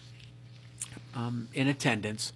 Speaker 7: in attendance.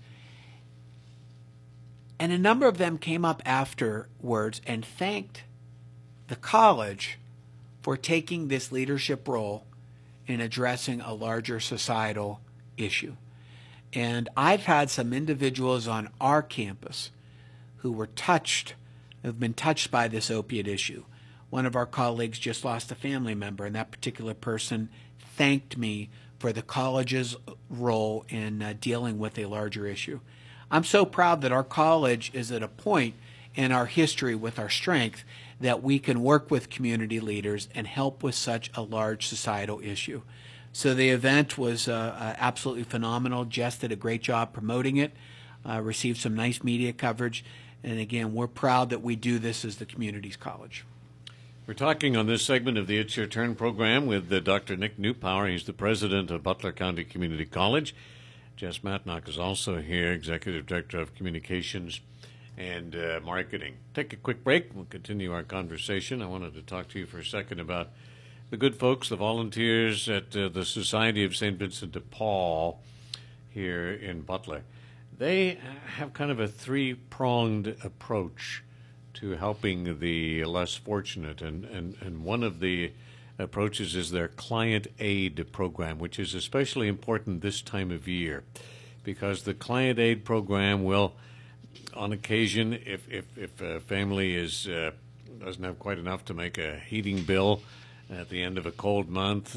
Speaker 7: And a number of them came up afterwards and thanked the college for taking this leadership role in addressing a larger societal issue. And I've had some individuals on our campus who were have been touched by this opiate issue. One of our colleagues just lost a family member, and that particular person thanked me for the college's role in dealing with a larger issue. I'm so proud that our college is at a point in our history with our strength that we can work with community leaders and help with such a large societal issue. So the event was absolutely phenomenal. Jess did a great job promoting it, received some nice media coverage, and again, we're proud that we do this as the community's college.
Speaker 2: We're talking on this segment of the It's Your Turn program with Dr. Nick Newpower. He's the president of Butler County Community College. Jess Matnock is also here, executive director of communications and marketing. Take a quick break. We'll continue our conversation. I wanted to talk to you for a second about the good folks, the volunteers at the Society of St. Vincent de Paul here in Butler. They have kind of a three-pronged approach to helping the less fortunate, and one of the approaches is their client aid program, which is especially important this time of year, because the client aid program will, on occasion, if a family doesn't have quite enough to make a heating bill at the end of a cold month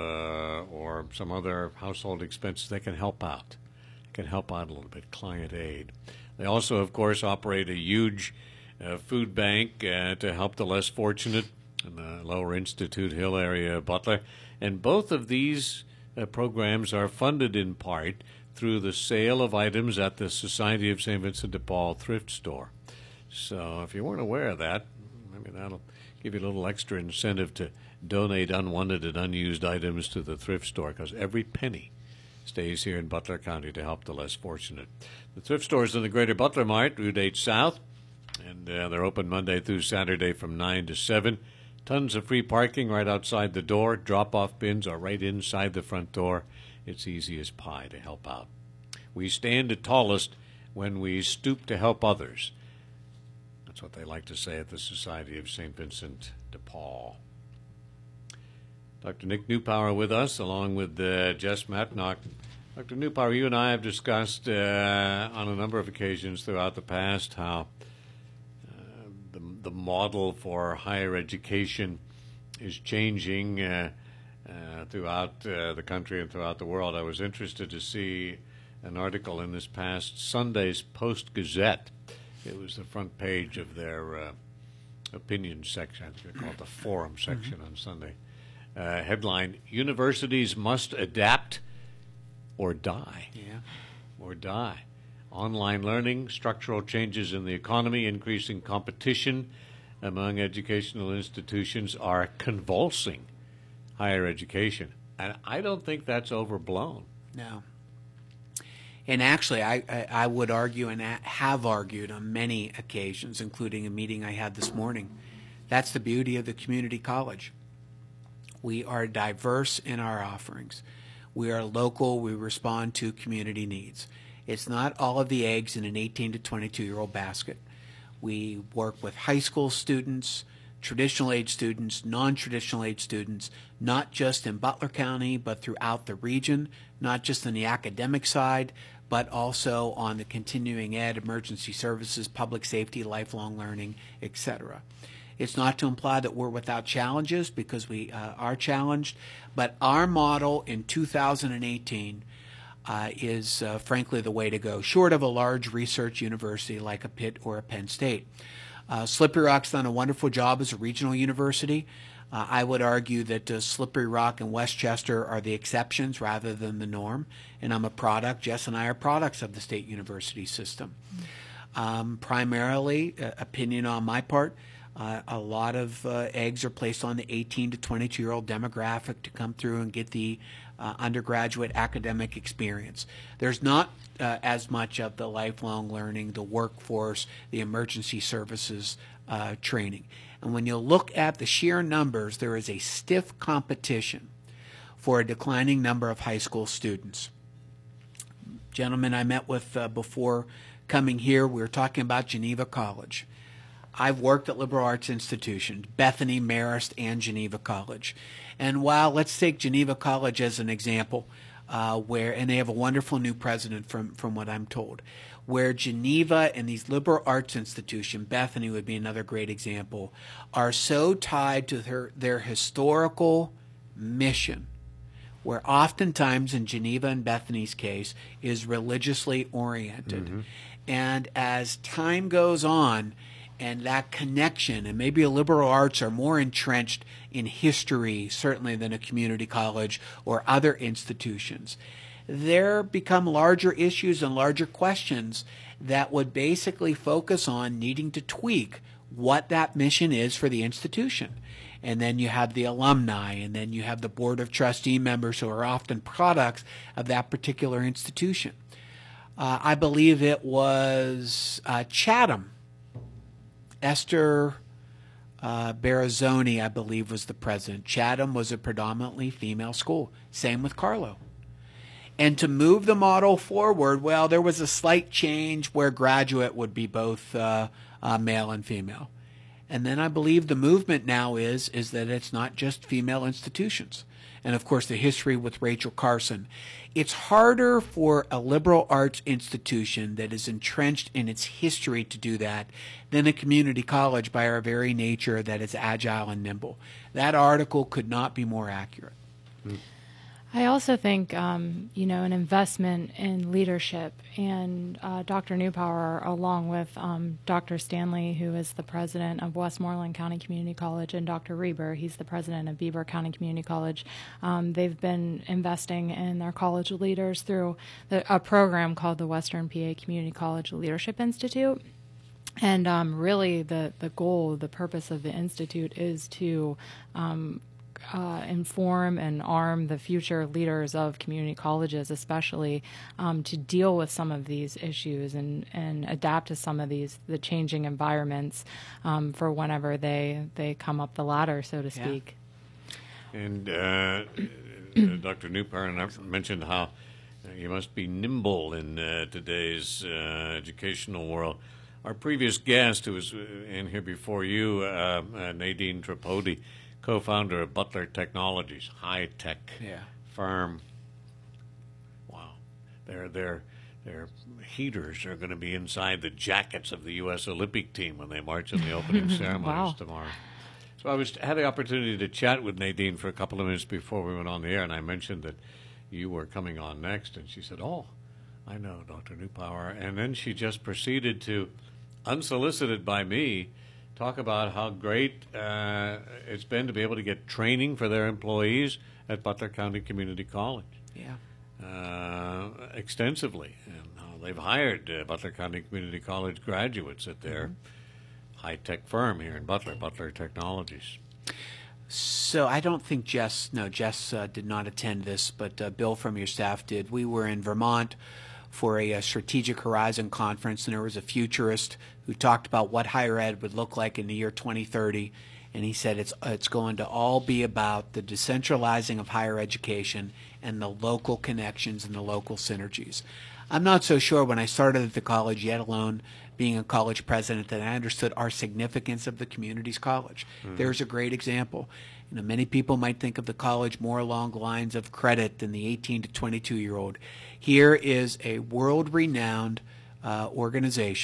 Speaker 2: or some other household expenses, they can help out. They can help out a little bit, client aid. They also, of course, operate a huge food bank to help the less fortunate in the Lower Institute Hill area of Butler. And both of these programs are funded in part through the sale of items at the Society of St. Vincent de Paul thrift store. So if you weren't aware of that, maybe that'll give you a little extra incentive to donate unwanted and unused items to the thrift store, because every penny stays here in Butler County to help the less fortunate. The thrift store is in the Greater Butler Mart, Route 8 South, and they're open Monday through Saturday from 9 to 7. Tons of free parking right outside the door. Drop-off bins are right inside the front door. It's easy as pie to help out. We stand at tallest when we stoop to help others. That's what they like to say at the Society of St. Vincent de Paul. Dr. Nick Newpower with us, along with Jess Matnock. Dr. Newpower, you and I have discussed on a number of occasions throughout the past how the model for higher education is changing throughout the country and throughout the world. I was interested to see an article in this past Sunday's Post-Gazette. It was the front page of their opinion section. They call it the forum section on Sunday. Headline, Universities Must Adapt or Die.
Speaker 7: Yeah.
Speaker 2: Or die. Online learning, structural changes in the economy, increasing competition among educational institutions are convulsing higher education. And I don't think that's overblown.
Speaker 7: No. And actually, I would argue and have argued on many occasions, including a meeting I had this morning, that's the beauty of the community college. We are diverse in our offerings. We are local. We respond to community needs. It's not all of the eggs in an 18 to 22-year-old basket. We work with high school students, traditional age students, non-traditional age students, not just in Butler County, but throughout the region, not just on the academic side, but also on the continuing ed, emergency services, public safety, lifelong learning, etc. It's not to imply that we're without challenges, because we are challenged, but our model in 2018 is frankly the way to go, short of a large research university like a Pitt or a Penn State. Slippery Rock's done a wonderful job as a regional university. I would argue that Slippery Rock and Westchester are the exceptions rather than the norm, and I'm a product, Jess and I are products of the state university system. Primarily, opinion on my part, a lot of eggs are placed on the 18 to 22-year-old demographic to come through and get the undergraduate academic experience. There's not as much of the lifelong learning, the workforce, the emergency services training. And when you look at the sheer numbers, there is a stiff competition for a declining number of high school students. Gentlemen I met with before coming here, we were talking about Geneva College. I've worked at liberal arts institutions, Bethany, Marist, and Geneva College. And while, let's take Geneva College as an example, and they have a wonderful new president from what I'm told, where Geneva and these liberal arts institutions, Bethany would be another great example, are so tied to their historical mission, where oftentimes in Geneva and Bethany's case is religiously oriented. Mm-hmm. And as time goes on, and that connection, and maybe a liberal arts are more entrenched in history, certainly, than a community college or other institutions, there become larger issues and larger questions that would basically focus on needing to tweak what that mission is for the institution. And then you have the alumni, and then you have the board of trustee members who are often products of that particular institution. I believe it was Chatham. Esther Barazzoni, I believe, was the president. Chatham was a predominantly female school. Same with Carlow. And to move the model forward, well, there was a slight change where graduate would be both male and female. And then I believe the movement now is that it's not just female institutions. And, of course, the history with Rachel Carson. It's harder for a liberal arts institution that is entrenched in its history to do that than a community college by our very nature that is agile and nimble. That article could not be more accurate.
Speaker 8: I also think, an investment in leadership, and Dr. Newpower, along with Dr. Stanley, who is the president of Westmoreland County Community College, and Dr. Reber, he's the president of Beaver County Community College. They've been investing in their college leaders through a program called the Western PA Community College Leadership Institute. And really the goal, the purpose of the institute is to inform and arm the future leaders of community colleges, especially to deal with some of these issues and adapt to some of the changing environments for whenever they come up the ladder, so to speak.
Speaker 2: Yeah. And Dr. Newpower mentioned how you must be nimble in today's educational world. Our previous guest, who was in here before you, Nadine Tripodi, co-founder of Butler Technologies, high-tech firm. Wow. Their heaters are going to be inside the jackets of the U.S. Olympic team when they march in the opening ceremonies tomorrow. So I had the opportunity to chat with Nadine for a couple of minutes before we went on the air, and I mentioned that you were coming on next, and she said, "Oh, I know Dr. Newpower." And then she just proceeded to, unsolicited by me, talk about how great it's been to be able to get training for their employees at Butler County Community College. Yeah. Extensively. And how they've hired Butler County Community College graduates at their high-tech firm here in Butler, Butler Technologies.
Speaker 7: So I don't think Jess did not attend this, but Bill from your staff did. We were in Vermont for a Strategic Horizon conference, and there was a futurist who talked about what higher ed would look like in the year 2030, and he said it's going to all be about the decentralizing of higher education and the local connections and the local synergies. I'm not so sure when I started at the college, yet alone being a college president, that I understood our significance of the community's college. There's a great example. Many people might think of the college more along the lines of credit than the 18 to 22-year-old. Here is a world-renowned organization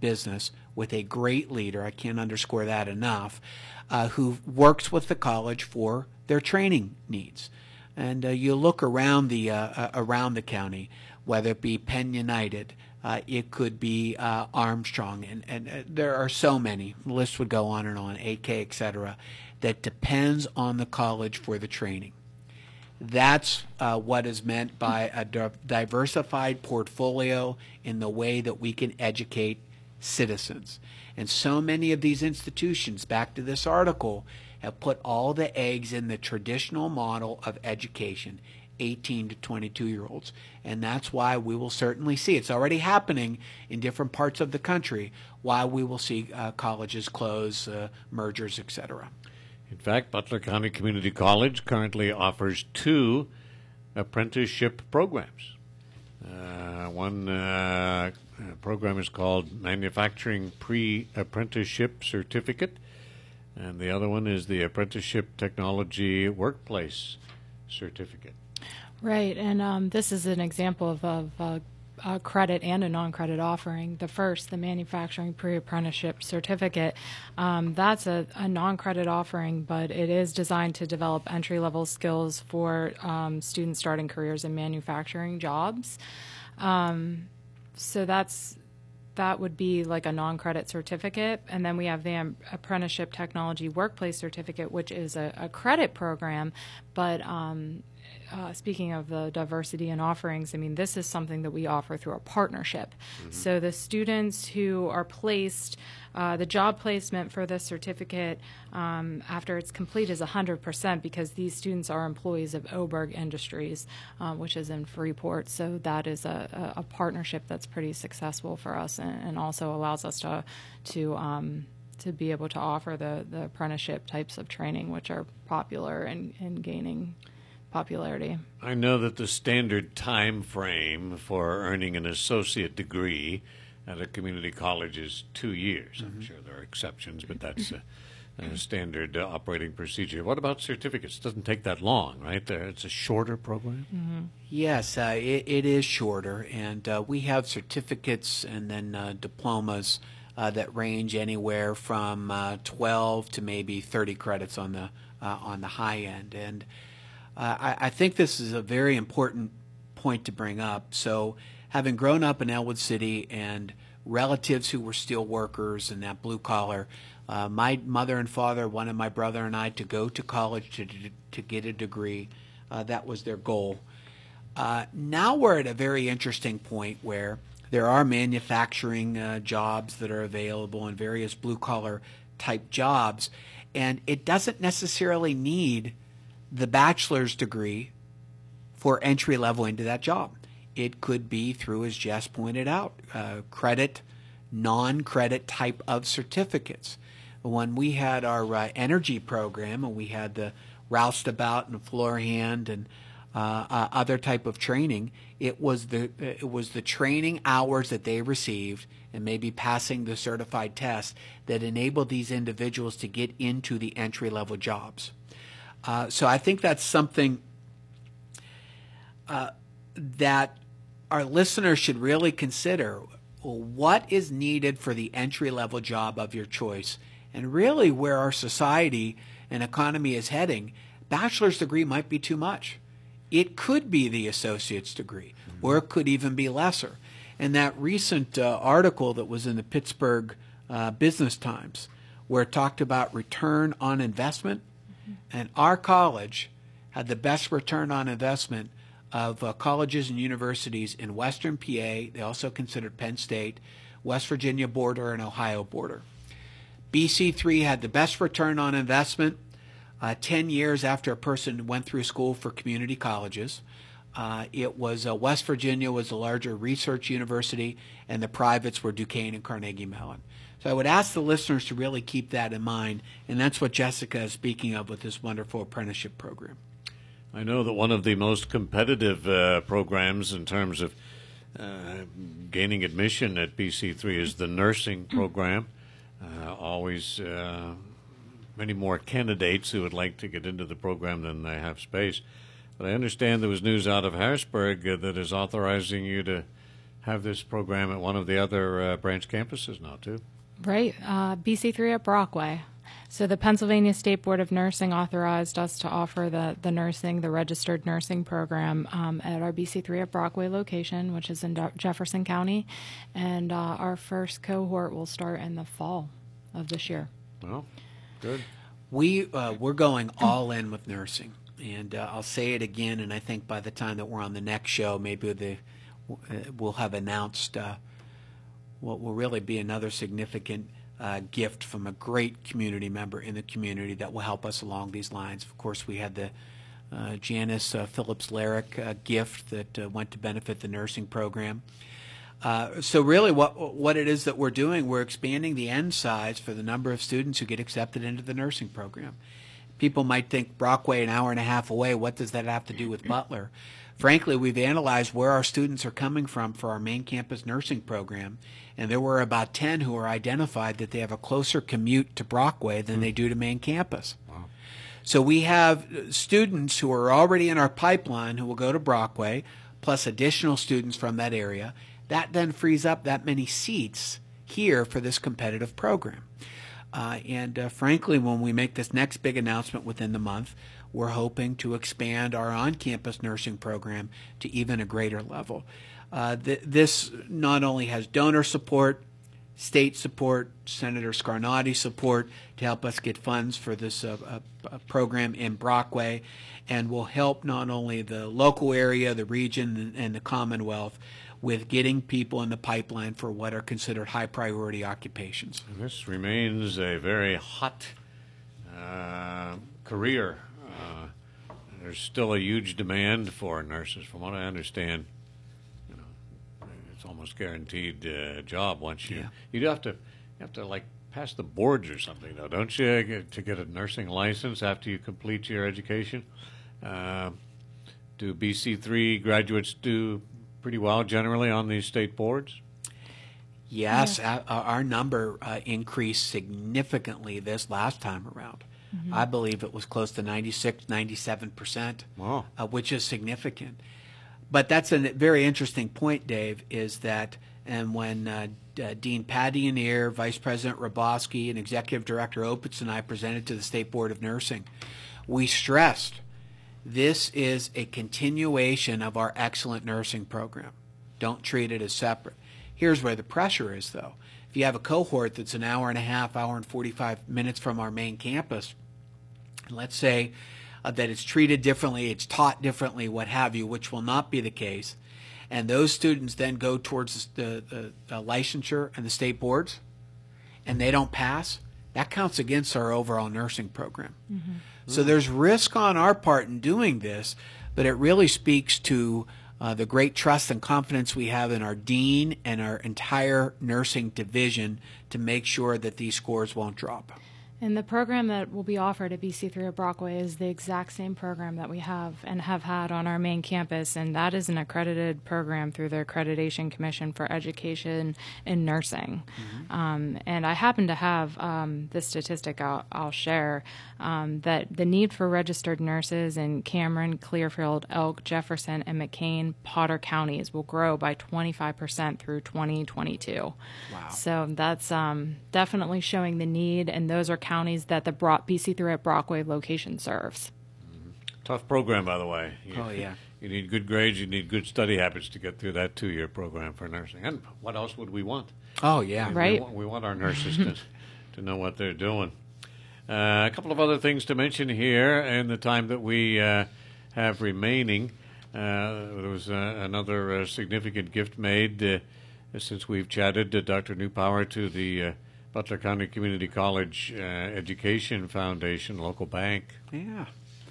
Speaker 7: business with a great leader, I can't underscore that enough, who works with the college for their training needs. And you look around the county, whether it be Penn United, it could be Armstrong, and there are so many. The list would go on and on, AK, etc., that depends on the college for the training. That's what is meant by a diversified portfolio in the way that we can educate citizens. And so many of these institutions, back to this article, have put all the eggs in the traditional model of education, 18 to 22-year-olds. And that's why we will certainly see, it's already happening in different parts of the country, why we will see colleges close, mergers, etc.
Speaker 2: In fact, Butler County Community College currently offers 2 apprenticeship programs. One program is called Manufacturing Pre-Apprenticeship Certificate, and the other one is the Apprenticeship Technology Workplace Certificate.
Speaker 8: Right, and this is an example of a credit and a non-credit offering. The first, the Manufacturing Pre-Apprenticeship Certificate, that's a non-credit offering, but it is designed to develop entry-level skills for students starting careers in manufacturing jobs. So that would be like a non-credit certificate. And then we have the Apprenticeship Technology Workplace Certificate, which is a credit program, but speaking of the diversity in offerings, I mean, this is something that we offer through a partnership. Mm-hmm. So the students who are placed, the job placement for this certificate after it's complete is 100%, because these students are employees of Oberg Industries, which is in Freeport. So that is a partnership that's pretty successful for us, and also allows us to be able to offer the apprenticeship types of training, which are popular and gaining popularity.
Speaker 2: I know that the standard time frame for earning an associate degree at a community college is 2 years. Mm-hmm. I'm sure there are exceptions, but that's a standard operating procedure. What about certificates? It doesn't take that long, right? It's a shorter program?
Speaker 7: Mm-hmm. Yes, it is shorter, and we have certificates and then diplomas that range anywhere from 12 to maybe 30 credits on the high end. And I think this is a very important point to bring up. So having grown up in Elwood City and relatives who were steel workers and that blue collar, my mother and father wanted my brother and I to go to college to get a degree. That was their goal. Now we're at a very interesting point where there are manufacturing jobs that are available and various blue collar type jobs, and it doesn't necessarily need the bachelor's degree for entry level into that job. It could be through, as Jess pointed out, credit, non-credit type of certificates. When we had our energy program and we had the roustabout and floor hand and other type of training, it was the training hours that they received and maybe passing the certified test that enabled these individuals to get into the entry level jobs. So I think that's something that our listeners should really consider. What is needed for the entry-level job of your choice? And really where our society and economy is heading, bachelor's degree might be too much. It could be the associate's degree, or it could even be lesser. And that recent article that was in the Pittsburgh Business Times, where it talked about return on investment, and our college had the best return on investment of colleges and universities in Western PA. They also considered Penn State, West Virginia border, and Ohio border. BC3 had the best return on investment 10 years after a person went through school for community colleges. It was West Virginia was the larger research university, and the privates were Duquesne and Carnegie Mellon. So I would ask the listeners to really keep that in mind, and that's what Jessica is speaking of with this wonderful apprenticeship program.
Speaker 2: I know that one of the most competitive programs in terms of gaining admission at BC3 is the nursing program. Always many more candidates who would like to get into the program than they have space. But I understand there was news out of Harrisburg that is authorizing you to have this program at one of the other branch campuses now, too.
Speaker 8: Right, BC3 at Brockway. So the Pennsylvania State Board of Nursing authorized us to offer the registered nursing program at our BC3 at Brockway location, which is in Jefferson County, and our first cohort will start in the fall of this year.
Speaker 2: Well, good.
Speaker 7: We're going all in with nursing, and I'll say it again, and I think by the time that we're on the next show, maybe we'll have announced what will really be another significant gift from a great community member in the community that will help us along these lines. Of course, we had the Janice Phillips-Larrick gift that went to benefit the nursing program. So really what it is that we're doing, we're expanding the end size for the number of students who get accepted into the nursing program. People might think Brockway an hour and a half away, what does that have to do with Butler? Frankly, we've analyzed where our students are coming from for our main campus nursing program, and there were about 10 who were identified that they have a closer commute to Brockway than they do to main campus.
Speaker 2: Wow.
Speaker 7: So we have students who are already in our pipeline who will go to Brockway, plus additional students from that area. That then frees up that many seats here for this competitive program. Frankly, when we make this next big announcement within the month, we're hoping to expand our on-campus nursing program to even a greater level. This not only has donor support, state support, Senator Scarnati support to help us get funds for this program in Brockway, and will help not only the local area, the region, and the Commonwealth with getting people in the pipeline for what are considered high-priority occupations.
Speaker 2: This remains a very hot career. There's still a huge demand for nurses. From what I understand, it's almost guaranteed job once you have to like pass the boards or something, though, don't you, to get a nursing license after you complete your education? Do BC3 graduates do pretty well generally on these state boards?
Speaker 7: Yes, our number increased significantly this last time around. Mm-hmm. I believe it was close to 96, 97%,
Speaker 2: wow.
Speaker 7: Which is significant. But that's a very interesting point, Dave, is that and when Dean Paddy-Anier, Vice President Roboski, and Executive Director Opitz and I presented to the State Board of Nursing, we stressed this is a continuation of our excellent nursing program. Don't treat it as separate. Here's where the pressure is, though. If you have a cohort that's an hour and a half, hour and 45 minutes from our main campus, let's say that it's treated differently, it's taught differently, what have you, which will not be the case, and those students then go towards the licensure and the state boards, and they don't pass, that counts against our overall nursing program. Mm-hmm. So there's risk on our part in doing this, but it really speaks to the great trust and confidence we have in our dean and our entire nursing division to make sure that these scores won't drop.
Speaker 8: And the program that will be offered at BC3 at Brockway is the exact same program that we have and have had on our main campus, and that is an accredited program through the Accreditation Commission for Education in Nursing. Mm-hmm. And I happen to have the statistic I'll share, that the need for registered nurses in Cameron, Clearfield, Elk, Jefferson, and McCain, Potter counties will grow by 25% through 2022.
Speaker 7: Wow.
Speaker 8: So that's definitely showing the need, and those are counties that the BC3 at Brockway location serves.
Speaker 2: Mm-hmm. Tough program, by the way.
Speaker 7: Yeah.
Speaker 2: You need good grades, you need good study habits to get through that 2-year program for nursing. And what else would we want?
Speaker 7: Oh, yeah.
Speaker 8: Right.
Speaker 2: We want our nurses to know what they're doing. A couple of other things to mention here in the time that we have remaining. There was another significant gift made since we've chatted, Dr. Newpower, to the Butler County Community College Education Foundation, local bank.
Speaker 7: Yeah.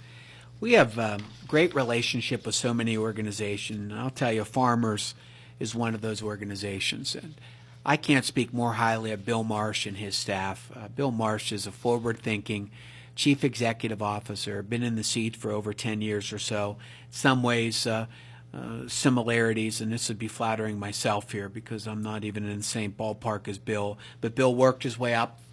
Speaker 7: We have a great relationship with so many organizations. I'll tell you, Farmers is one of those organizations. And I can't speak more highly of Bill Marsh and his staff. Bill Marsh is a forward-thinking chief executive officer, been in the seat for over 10 years or so. In some ways, similarities, and this would be flattering myself here because I'm not even in the same ballpark as Bill, but Bill worked his way up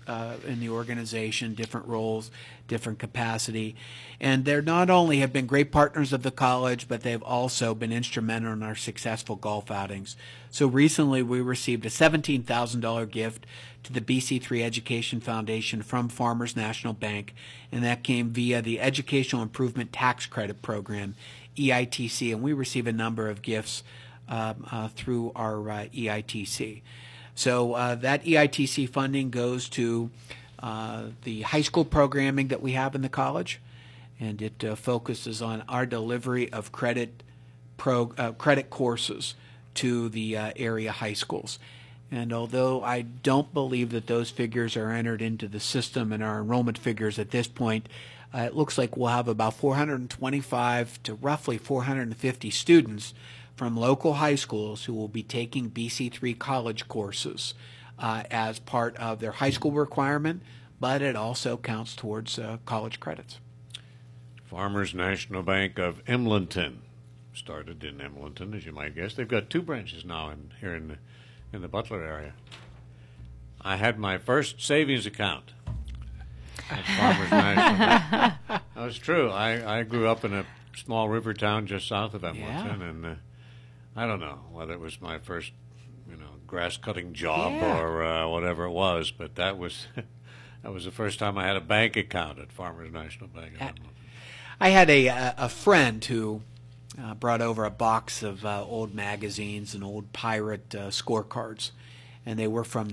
Speaker 7: in the organization, different roles, different capacity. And they're not only have been great partners of the college, but they've also been instrumental in our successful golf outings. So recently we received a $17,000 gift to the BC3 Education Foundation from Farmers National Bank, and that came via the Educational Improvement Tax Credit Program, EITC, and we receive a number of gifts through our EITC. So that EITC funding goes to the high school programming that we have in the college, and it focuses on our delivery of credit courses to the area high schools. And although I don't believe that those figures are entered into the system and our enrollment figures at this point, it looks like we'll have about 425 to roughly 450 students from local high schools who will be taking BC3 college courses as part of their high school requirement, but it also counts towards college credits.
Speaker 2: Farmers National Bank of Emlenton started in Emlenton, as you might guess. They've got 2 branches now here in the Butler area. I had my first savings account at Farmers National Bank. That was true. I grew up in a small river town just south of Emlenton, and I don't know whether it was my first, grass cutting job or whatever it was, but that was the first time I had a bank account at Farmers National Bank.
Speaker 7: I had a friend who brought over a box of old magazines and old pirate scorecards, and they were from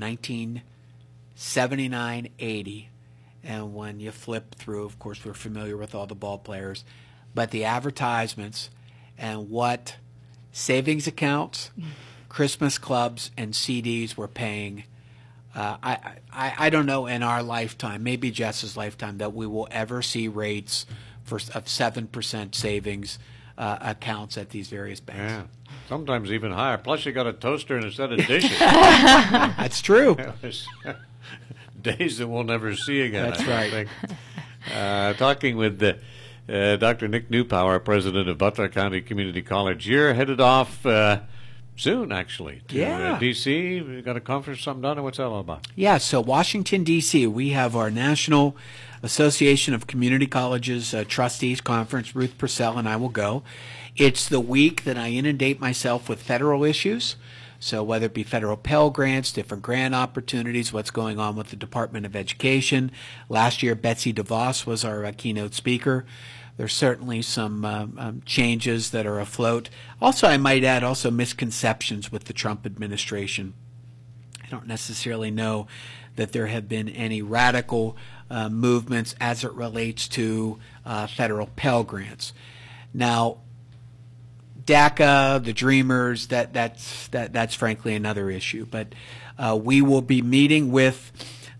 Speaker 7: 1979, 80. And when you flip through, of course, we're familiar with all the ball players, but the advertisements and what savings accounts, Christmas clubs, and CDs were paying, I don't know in our lifetime, maybe Jess's lifetime, that we will ever see rates of 7% savings accounts at these various banks.
Speaker 2: Yeah, sometimes even higher. Plus, you got a toaster and a set of dishes.
Speaker 7: That's true.
Speaker 2: Days that we'll never see again.
Speaker 7: That's right.
Speaker 2: Talking with Dr. Nick Newpower, president of Butler County Community College. You're headed off soon, actually, to D.C. We've got a conference, something done, or what's that all about?
Speaker 7: Yeah, so Washington, D.C., we have our National Association of Community Colleges Trustees Conference. Ruth Purcell and I will go. It's the week that I inundate myself with federal issues. So whether it be federal Pell Grants, different grant opportunities, what's going on with the Department of Education. Last year, Betsy DeVos was our keynote speaker. There's certainly some changes that are afloat. Also, I might add, also misconceptions with the Trump administration. I don't necessarily know that there have been any radical movements as it relates to federal Pell Grants. Now, DACA, the Dreamers, that's frankly another issue. But we will be meeting with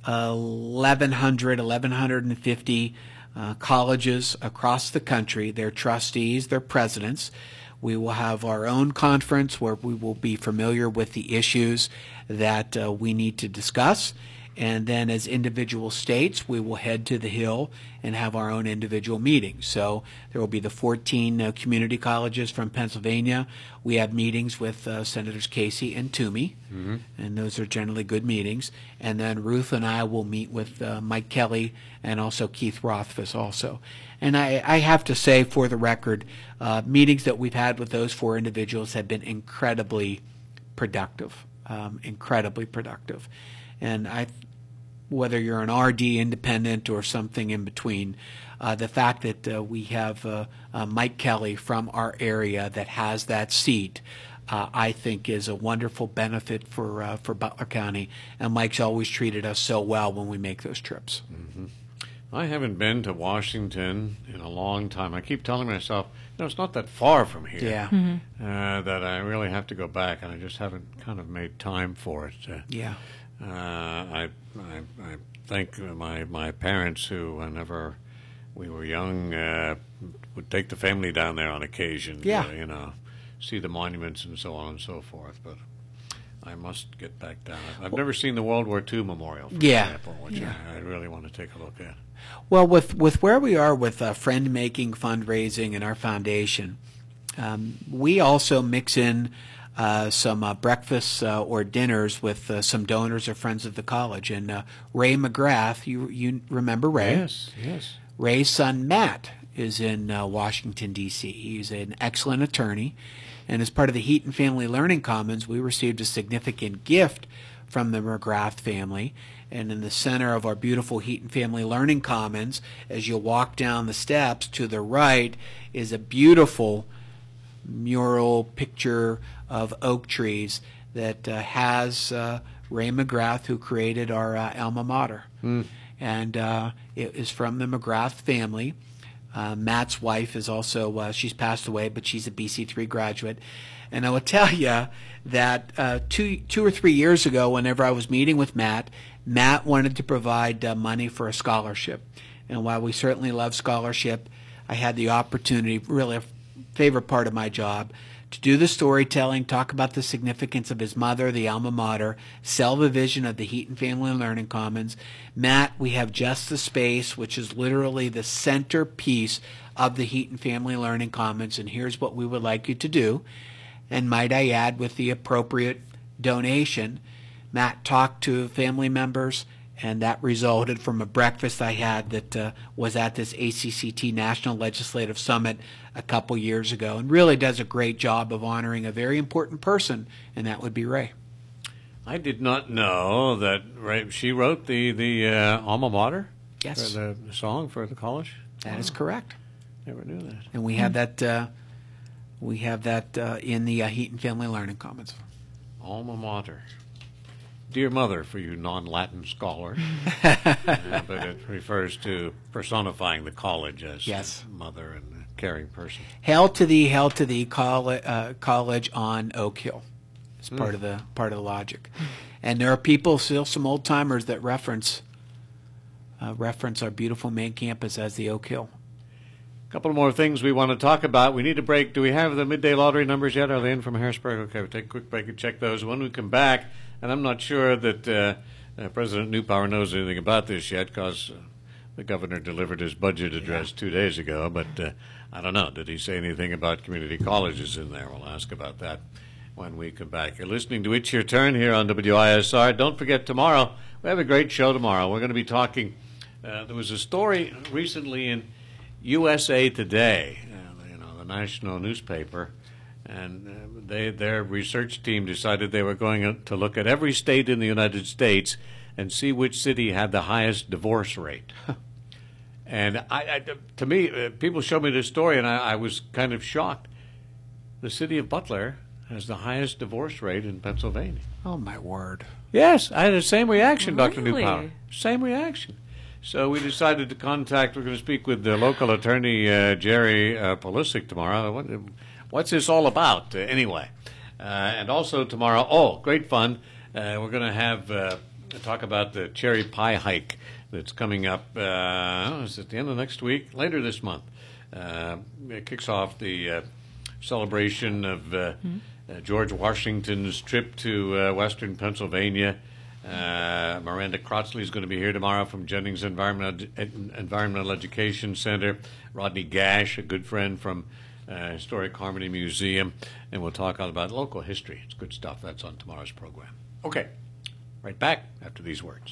Speaker 7: 1,150 colleges across the country, their trustees, their presidents. We will have our own conference where we will be familiar with the issues that we need to discuss. And then as individual states, we will head to the Hill and have our own individual meetings. So there will be the 14 community colleges from Pennsylvania. We have meetings with Senators Casey and Toomey, and those are generally good meetings. And then Ruth and I will meet with Mike Kelly and also Keith Rothfuss also. And I have to say, for the record, meetings that we've had with those 4 individuals have been incredibly productive, And whether you're an RD independent or something in between, the fact that we have Mike Kelly from our area that has that seat, I think is a wonderful benefit for Butler County. And Mike's always treated us so well when we make those trips.
Speaker 2: I haven't been to Washington in a long time. I keep telling myself, it's not that far from here. That I really have to go back, and I just haven't kind of made time for it. I thank my parents who, whenever we were young, would take the family down there on occasion to, see the monuments and so on and so forth. But I must get back down. I've never seen the World War II Memorial, for example, which I really want to take a look at.
Speaker 7: Well, with where we are with friend-making, fundraising, and our foundation, we also mix in some breakfasts or dinners with some donors or friends of the college. And Ray McGrath, you remember Ray?
Speaker 2: Yes, yes.
Speaker 7: Ray's son, Matt, is in Washington, D.C. He's an excellent attorney. And as part of the Heaton Family Learning Commons, we received a significant gift from the McGrath family. And in the center of our beautiful Heaton Family Learning Commons, as you walk down the steps to the right, is a beautiful mural picture of oak trees that has Ray McGrath, who created our alma mater. And it is from the McGrath family. Matt's wife is also, she's passed away, but she's a BC3 graduate. And I will tell you that 2 or 3 years ago, whenever I was meeting with Matt wanted to provide money for a scholarship. And while we certainly love scholarship, I had the opportunity, really a favorite part of my job, to do the storytelling, talk about the significance of his mother, the alma mater, sell the vision of the Heaton Family Learning Commons. Matt, we have Just the Space, which is literally the centerpiece of the Heaton Family Learning Commons, and here's what we would like you to do. And might I add, with the appropriate donation, Matt talked to family members, and that resulted from a breakfast I had that was at this ACCT National Legislative Summit a couple years ago, and really does a great job of honoring a very important person, and that would be Ray.
Speaker 2: I did not know that Ray, she wrote the alma mater?
Speaker 7: Yes.
Speaker 2: For the song for the college?
Speaker 7: That is correct.
Speaker 2: Never knew that.
Speaker 7: And we have that in the Heaton Family Learning Commons.
Speaker 2: Alma mater. Dear Mother, for you non-Latin scholars. But it refers to personifying the college as
Speaker 7: yes.
Speaker 2: mother and a caring person.
Speaker 7: Hail to thee, college on Oak Hill. It's part of the logic. And there are people, still some old timers, that reference our beautiful main campus as the Oak Hill.
Speaker 2: A couple more things we want to talk about. We need a break. Do we have the midday lottery numbers yet? Are they in from Harrisburg? Okay, we'll take a quick break and check those. When we come back, and I'm not sure that President Newpower knows anything about this yet, because the governor delivered his budget address 2 days ago, but I don't know. Did he say anything about community colleges in there? We'll ask about that when we come back. You're listening to It's Your Turn here on WISR. Don't forget, tomorrow, we have a great show tomorrow. We're going to be talking, there was a story recently in USA Today, the national newspaper, and their research team decided they were going to look at every state in the United States and see which city had the highest divorce rate. And to me, people showed me this story, and I was kind of shocked. The city of Butler has the highest divorce rate in Pennsylvania.
Speaker 7: Oh, my word.
Speaker 2: Yes, I had the same reaction,
Speaker 8: Really?
Speaker 2: Dr. Newpower. Same reaction. So we decided to contact, we're going to speak with the local attorney, Jerry Polisic, tomorrow. What's this all about, anyway? And also tomorrow, great fun, we're going to have talk about the cherry pie hike that's coming up, is it the end of next week? Later this month. It kicks off the celebration of George Washington's trip to western Pennsylvania. Miranda Crotsley is going to be here tomorrow from Jennings Environmental Education Center. Rodney Gash, a good friend from Historic Harmony Museum, and we'll talk all about local history. It's good stuff. That's on tomorrow's program. Okay, right back after these words.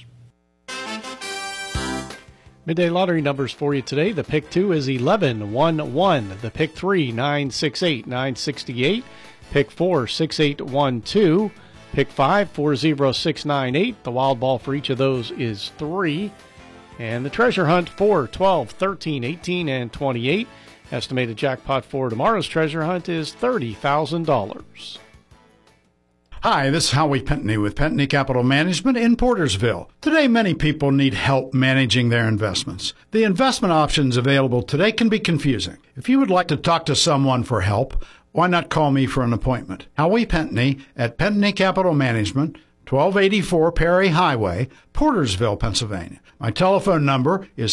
Speaker 9: Midday lottery numbers for you today. The pick 2 is 1111. The pick 3, 968, 968. Pick 4, 6812. Pick 5, 40698. The wild ball for each of those is 3. And the treasure hunt 4, 12, 13, 18, and 28. Estimated jackpot for tomorrow's treasure hunt is $30,000.
Speaker 10: Hi, this is Howie Pentney with Pentney Capital Management in Portersville. Today, many people need help managing their investments. The investment options available today can be confusing. If you would like to talk to someone for help, why not call me for an appointment? Howie Pentney at Pentney Capital Management, 1284 Perry Highway, Portersville, Pennsylvania. My telephone number is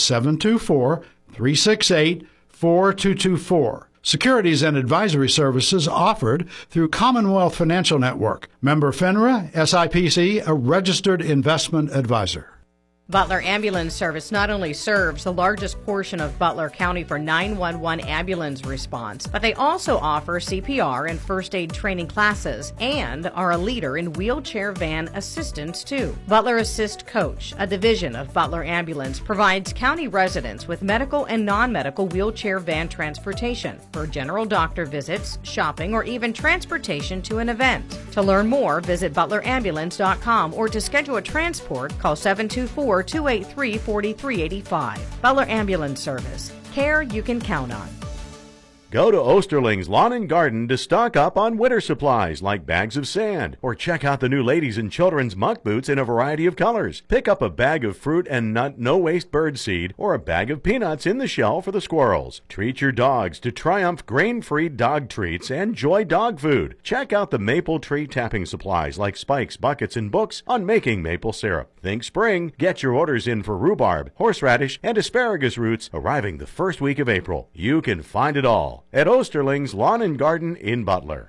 Speaker 10: 724-368-4224. Securities and advisory services offered through Commonwealth Financial Network. Member FINRA, SIPC, a registered investment advisor.
Speaker 11: Butler Ambulance Service not only serves the largest portion of Butler County for 911 ambulance response, but they also offer CPR and first aid training classes and are a leader in wheelchair van assistance too. Butler Assist Coach, a division of Butler Ambulance, provides county residents with medical and non-medical wheelchair van transportation for general doctor visits, shopping, or even transportation to an event. To learn more, visit butlerambulance.com or to schedule a transport, call 724-283-4385. Butler Ambulance Service. Care you can count on.
Speaker 12: Go to Osterling's Lawn and Garden to stock up on winter supplies like bags of sand, or check out the new ladies and children's muck boots in a variety of colors. Pick up a bag of fruit and nut no-waste bird seed or a bag of peanuts in the shell for the squirrels. Treat your dogs to Triumph grain-free dog treats and Joy dog food. Check out the maple tree tapping supplies like spikes, buckets, and books on making maple syrup. Think spring. Get your orders in for rhubarb, horseradish, and asparagus roots arriving the first week of April. You can find it all at Osterling's Lawn and Garden in Butler.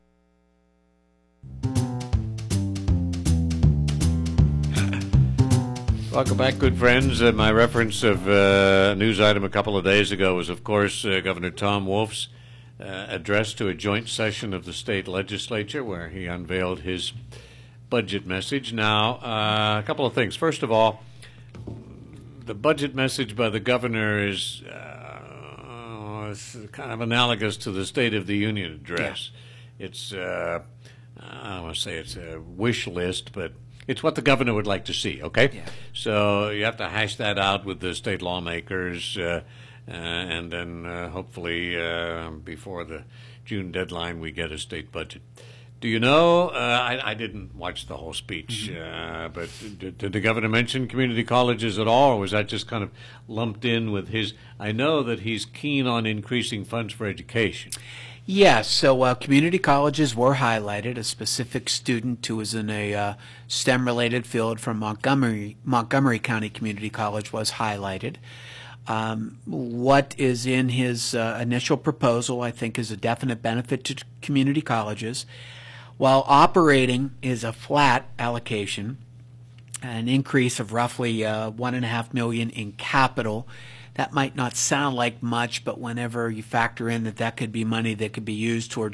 Speaker 2: Welcome back, good friends. My reference of a news item a couple of days ago was, of course, Governor Tom Wolf's address to a joint session of the state legislature where he unveiled his budget message. Now, a couple of things. First of all, the budget message by the governor is it's kind of analogous to the State of the Union address. Yeah. It's, I don't want to say it's a wish list, but it's what the governor would like to see, okay? Yeah. So you have to hash that out with the state lawmakers, and then hopefully before the June deadline we get a state budget. Do you know, I didn't watch the whole speech, but did the governor mention community colleges at all, or was that just kind of lumped in with his? I know that he's keen on increasing funds for education.
Speaker 7: Yes, so community colleges were highlighted. A specific student who was in a STEM-related field from Montgomery County Community College was highlighted. What is in his initial proposal, I think, is a definite benefit to community colleges. While operating is a flat allocation, an increase of roughly $1.5 million in capital, that might not sound like much, but whenever you factor in that could be money that could be used towards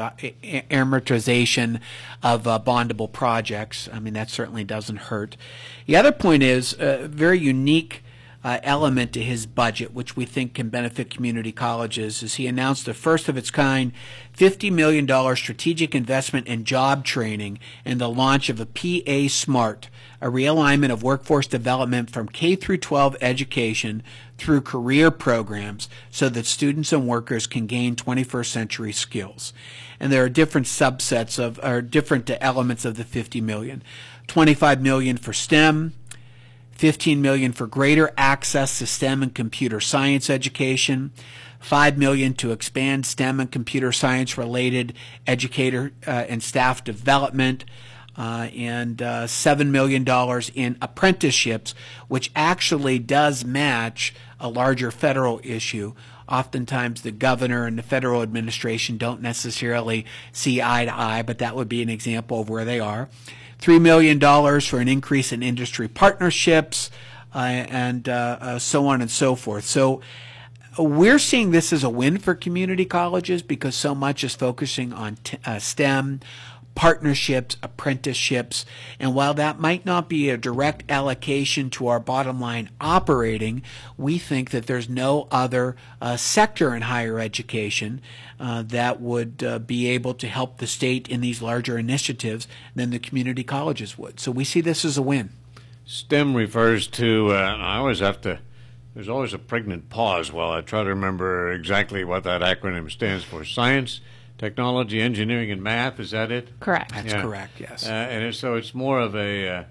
Speaker 7: amortization of bondable projects, I mean, that certainly doesn't hurt. The other point is a very unique element to his budget, which we think can benefit community colleges, is he announced the first of its kind $50 million strategic investment in job training and the launch of a PA Smart, a realignment of workforce development from K through 12 education through career programs so that students and workers can gain 21st century skills. And there are different subsets or different elements of the $50 million. $25 million for STEM, $15 million for greater access to STEM and computer science education, $5 million to expand STEM and computer science related educator and staff development, and $7 million in apprenticeships, which actually does match a larger federal issue. Oftentimes the governor and the federal administration don't necessarily see eye to eye, but that would be an example of where they are. $3 million for an increase in industry partnerships, and so on and so forth. So we're seeing this as a win for community colleges because so much is focusing on STEM, partnerships, apprenticeships, and while that might not be a direct allocation to our bottom line operating, we think that there's no other sector in higher education that would be able to help the state in these larger initiatives than the community colleges would. So we see this as a win.
Speaker 2: STEM refers to, I always have to, there's always a pregnant pause while I try to remember exactly what that acronym stands for. Science, technology, engineering, and math, is that it?
Speaker 8: Correct.
Speaker 7: That's correct, yes.
Speaker 2: And so it's more of a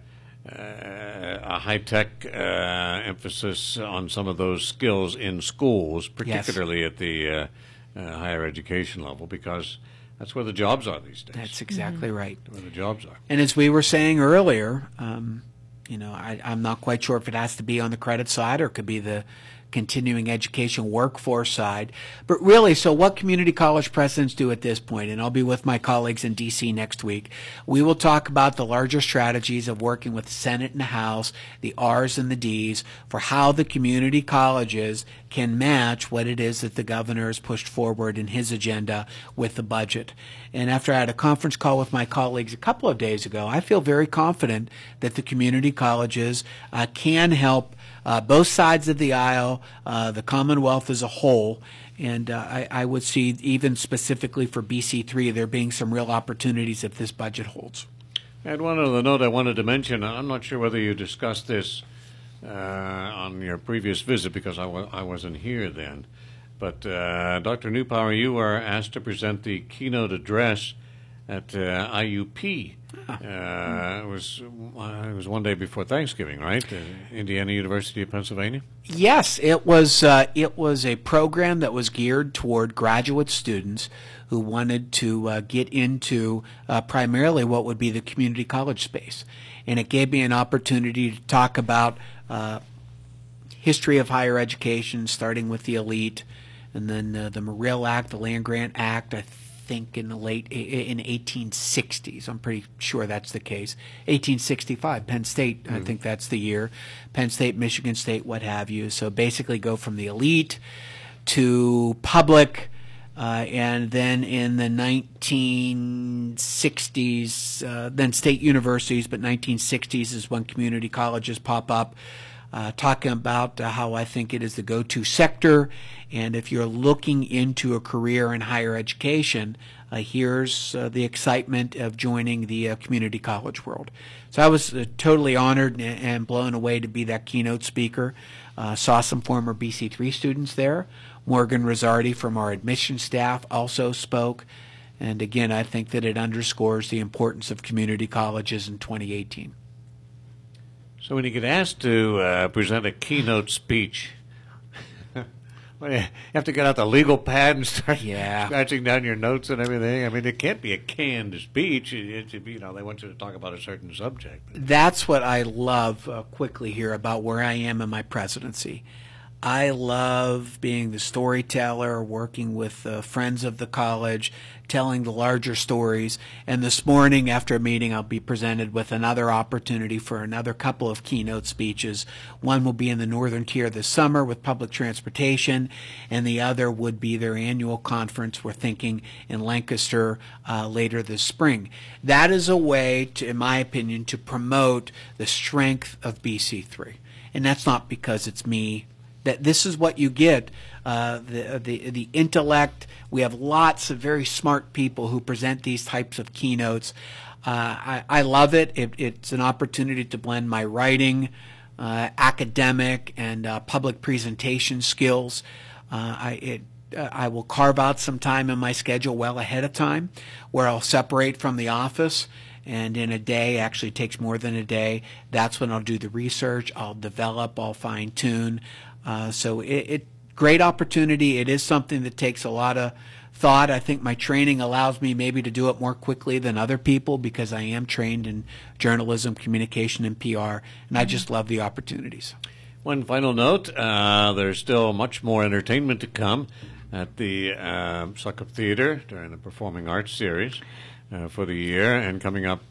Speaker 2: high-tech emphasis on some of those skills in schools, particularly at the higher education level, because that's where the jobs are these days.
Speaker 7: That's exactly right.
Speaker 2: Where the jobs are.
Speaker 7: And as we were saying earlier, I'm not quite sure if it has to be on the credit side or it could be the continuing education workforce side. But really, so what community college presidents do at this point, and I'll be with my colleagues in D.C. next week, we will talk about the larger strategies of working with the Senate and the House, the R's and the D's, for how the community colleges can match what it is that the governor has pushed forward in his agenda with the budget. And after I had a conference call with my colleagues a couple of days ago, I feel very confident that the community colleges can help both sides of the aisle, the Commonwealth as a whole. And I would see, even specifically for BC3, there being some real opportunities if this budget holds.
Speaker 2: I had one other note I wanted to mention. I'm not sure whether you discussed this on your previous visit because I wasn't here then. But Dr. Newpower, you were asked to present the keynote address at IUP. It was one day before Thanksgiving, right? Indiana University of Pennsylvania.
Speaker 7: Yes, it was a program that was geared toward graduate students who wanted to get into primarily what would be the community college space, and it gave me an opportunity to talk about history of higher education, starting with the elite, and then the Morrill Act, the Land Grant Act. I think in 1860s. I'm pretty sure that's the case. 1865, Penn State. I think that's the year. Penn State, Michigan State, what have you. So basically, go from the elite to public. And then in the 1960s, then state universities, but 1960s is when community colleges pop up, talking about how I think it is the go-to sector. And if you're looking into a career in higher education, here's the excitement of joining the community college world. So I was totally honored and blown away to be that keynote speaker. Saw some former BC3 students there. Morgan Rosardi from our admission staff also spoke. And again, I think that it underscores the importance of community colleges in 2018.
Speaker 2: So when you get asked to present a keynote speech, you have to get out the legal pad and start scratching down your notes and everything. I mean, it can't be a canned speech. They want you to talk about a certain subject.
Speaker 7: That's what I love quickly here about where I am in my presidency. I love being the storyteller, working with friends of the college, telling the larger stories. And this morning, after a meeting, I'll be presented with another opportunity for another couple of keynote speeches. One will be in the Northern Tier this summer with public transportation, and the other would be their annual conference, we're thinking, in Lancaster later this spring. That is a way, to, in my opinion, to promote the strength of BC3. And that's not because it's me. That this is what you get, the intellect. We have lots of very smart people who present these types of keynotes. I love it. It's an opportunity to blend my writing, academic, and public presentation skills. I will carve out some time in my schedule well ahead of time where I'll separate from the office. And in a day, actually takes more than a day, that's when I'll do the research, I'll develop, I'll fine-tune. So great opportunity. It is something that takes a lot of thought. I think my training allows me maybe to do it more quickly than other people because I am trained in journalism, communication, and PR, and I just love the opportunities.
Speaker 2: One final note, there's still much more entertainment to come at the Suckup Theater during the Performing Arts Series. For the year, and coming up,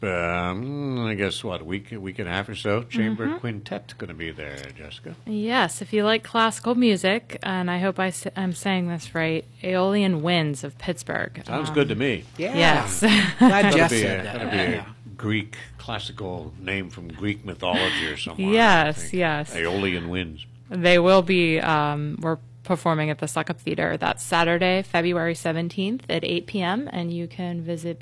Speaker 2: I guess, a week and a half or so, Chamber Quintet going to be there, Jessica.
Speaker 8: Yes, if you like classical music, and I hope I'm saying this right, Aeolian Winds of Pittsburgh.
Speaker 2: Sounds good to me.
Speaker 7: Yeah.
Speaker 8: Yes.
Speaker 7: Glad Jess said that.
Speaker 2: That'll be a Greek classical name from Greek mythology or somewhere.
Speaker 8: Yes, yes.
Speaker 2: Aeolian Winds.
Speaker 8: They will be, we're performing at the Suckup Theater. That's Saturday, February 17th at 8 p.m., and you can visit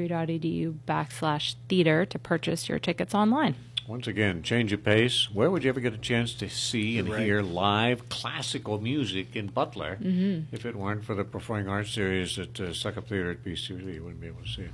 Speaker 8: bc3.edu/theater to purchase your tickets online.
Speaker 2: Once again, change of pace. Where would you ever get a chance to see and hear live classical music in Butler if it weren't for the Performing Arts Series at Suckup Theater at BC3? You wouldn't be able to see it.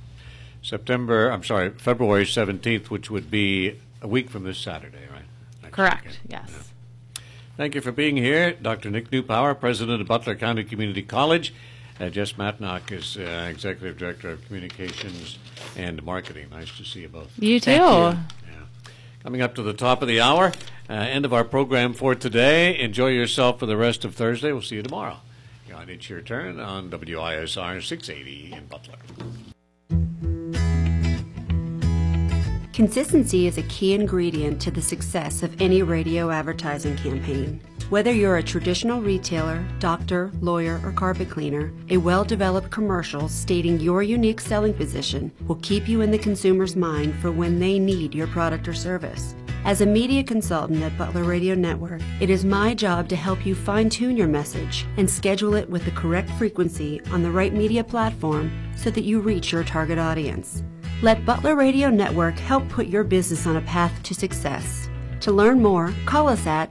Speaker 2: February 17th, which would be a week from this Saturday, right?
Speaker 8: Correct,
Speaker 2: weekend.
Speaker 8: yes.
Speaker 2: Yeah. Thank you for being here. Dr. Nick Newpower, President of Butler County Community College. Jess Matnock is Executive Director of Communications and Marketing. Nice to see you both.
Speaker 8: You too.
Speaker 7: Thank you.
Speaker 2: Yeah. Coming up to the top of the hour, End of our program for today. Enjoy yourself for the rest of Thursday. We'll see you tomorrow. It's Your Turn on WISR 680 in Butler.
Speaker 13: Consistency is a key ingredient to the success of any radio advertising campaign. Whether you're a traditional retailer, doctor, lawyer, or carpet cleaner, a well-developed commercial stating your unique selling position will keep you in the consumer's mind for when they need your product or service. As a media consultant at Butler Radio Network, it is my job to help you fine-tune your message and schedule it with the correct frequency on the right media platform so that you reach your target audience. Let Butler Radio Network help put your business on a path to success. To learn more, call us at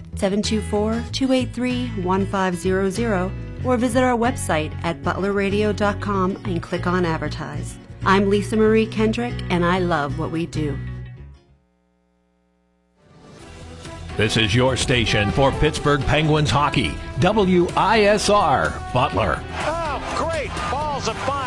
Speaker 13: 724-283-1500 or visit our website at butlerradio.com and click on Advertise. I'm Lisa Marie Kendrick, and I love what we do.
Speaker 1: This is your station for Pittsburgh Penguins hockey, WISR Butler.
Speaker 14: Oh, great. Balls of fire.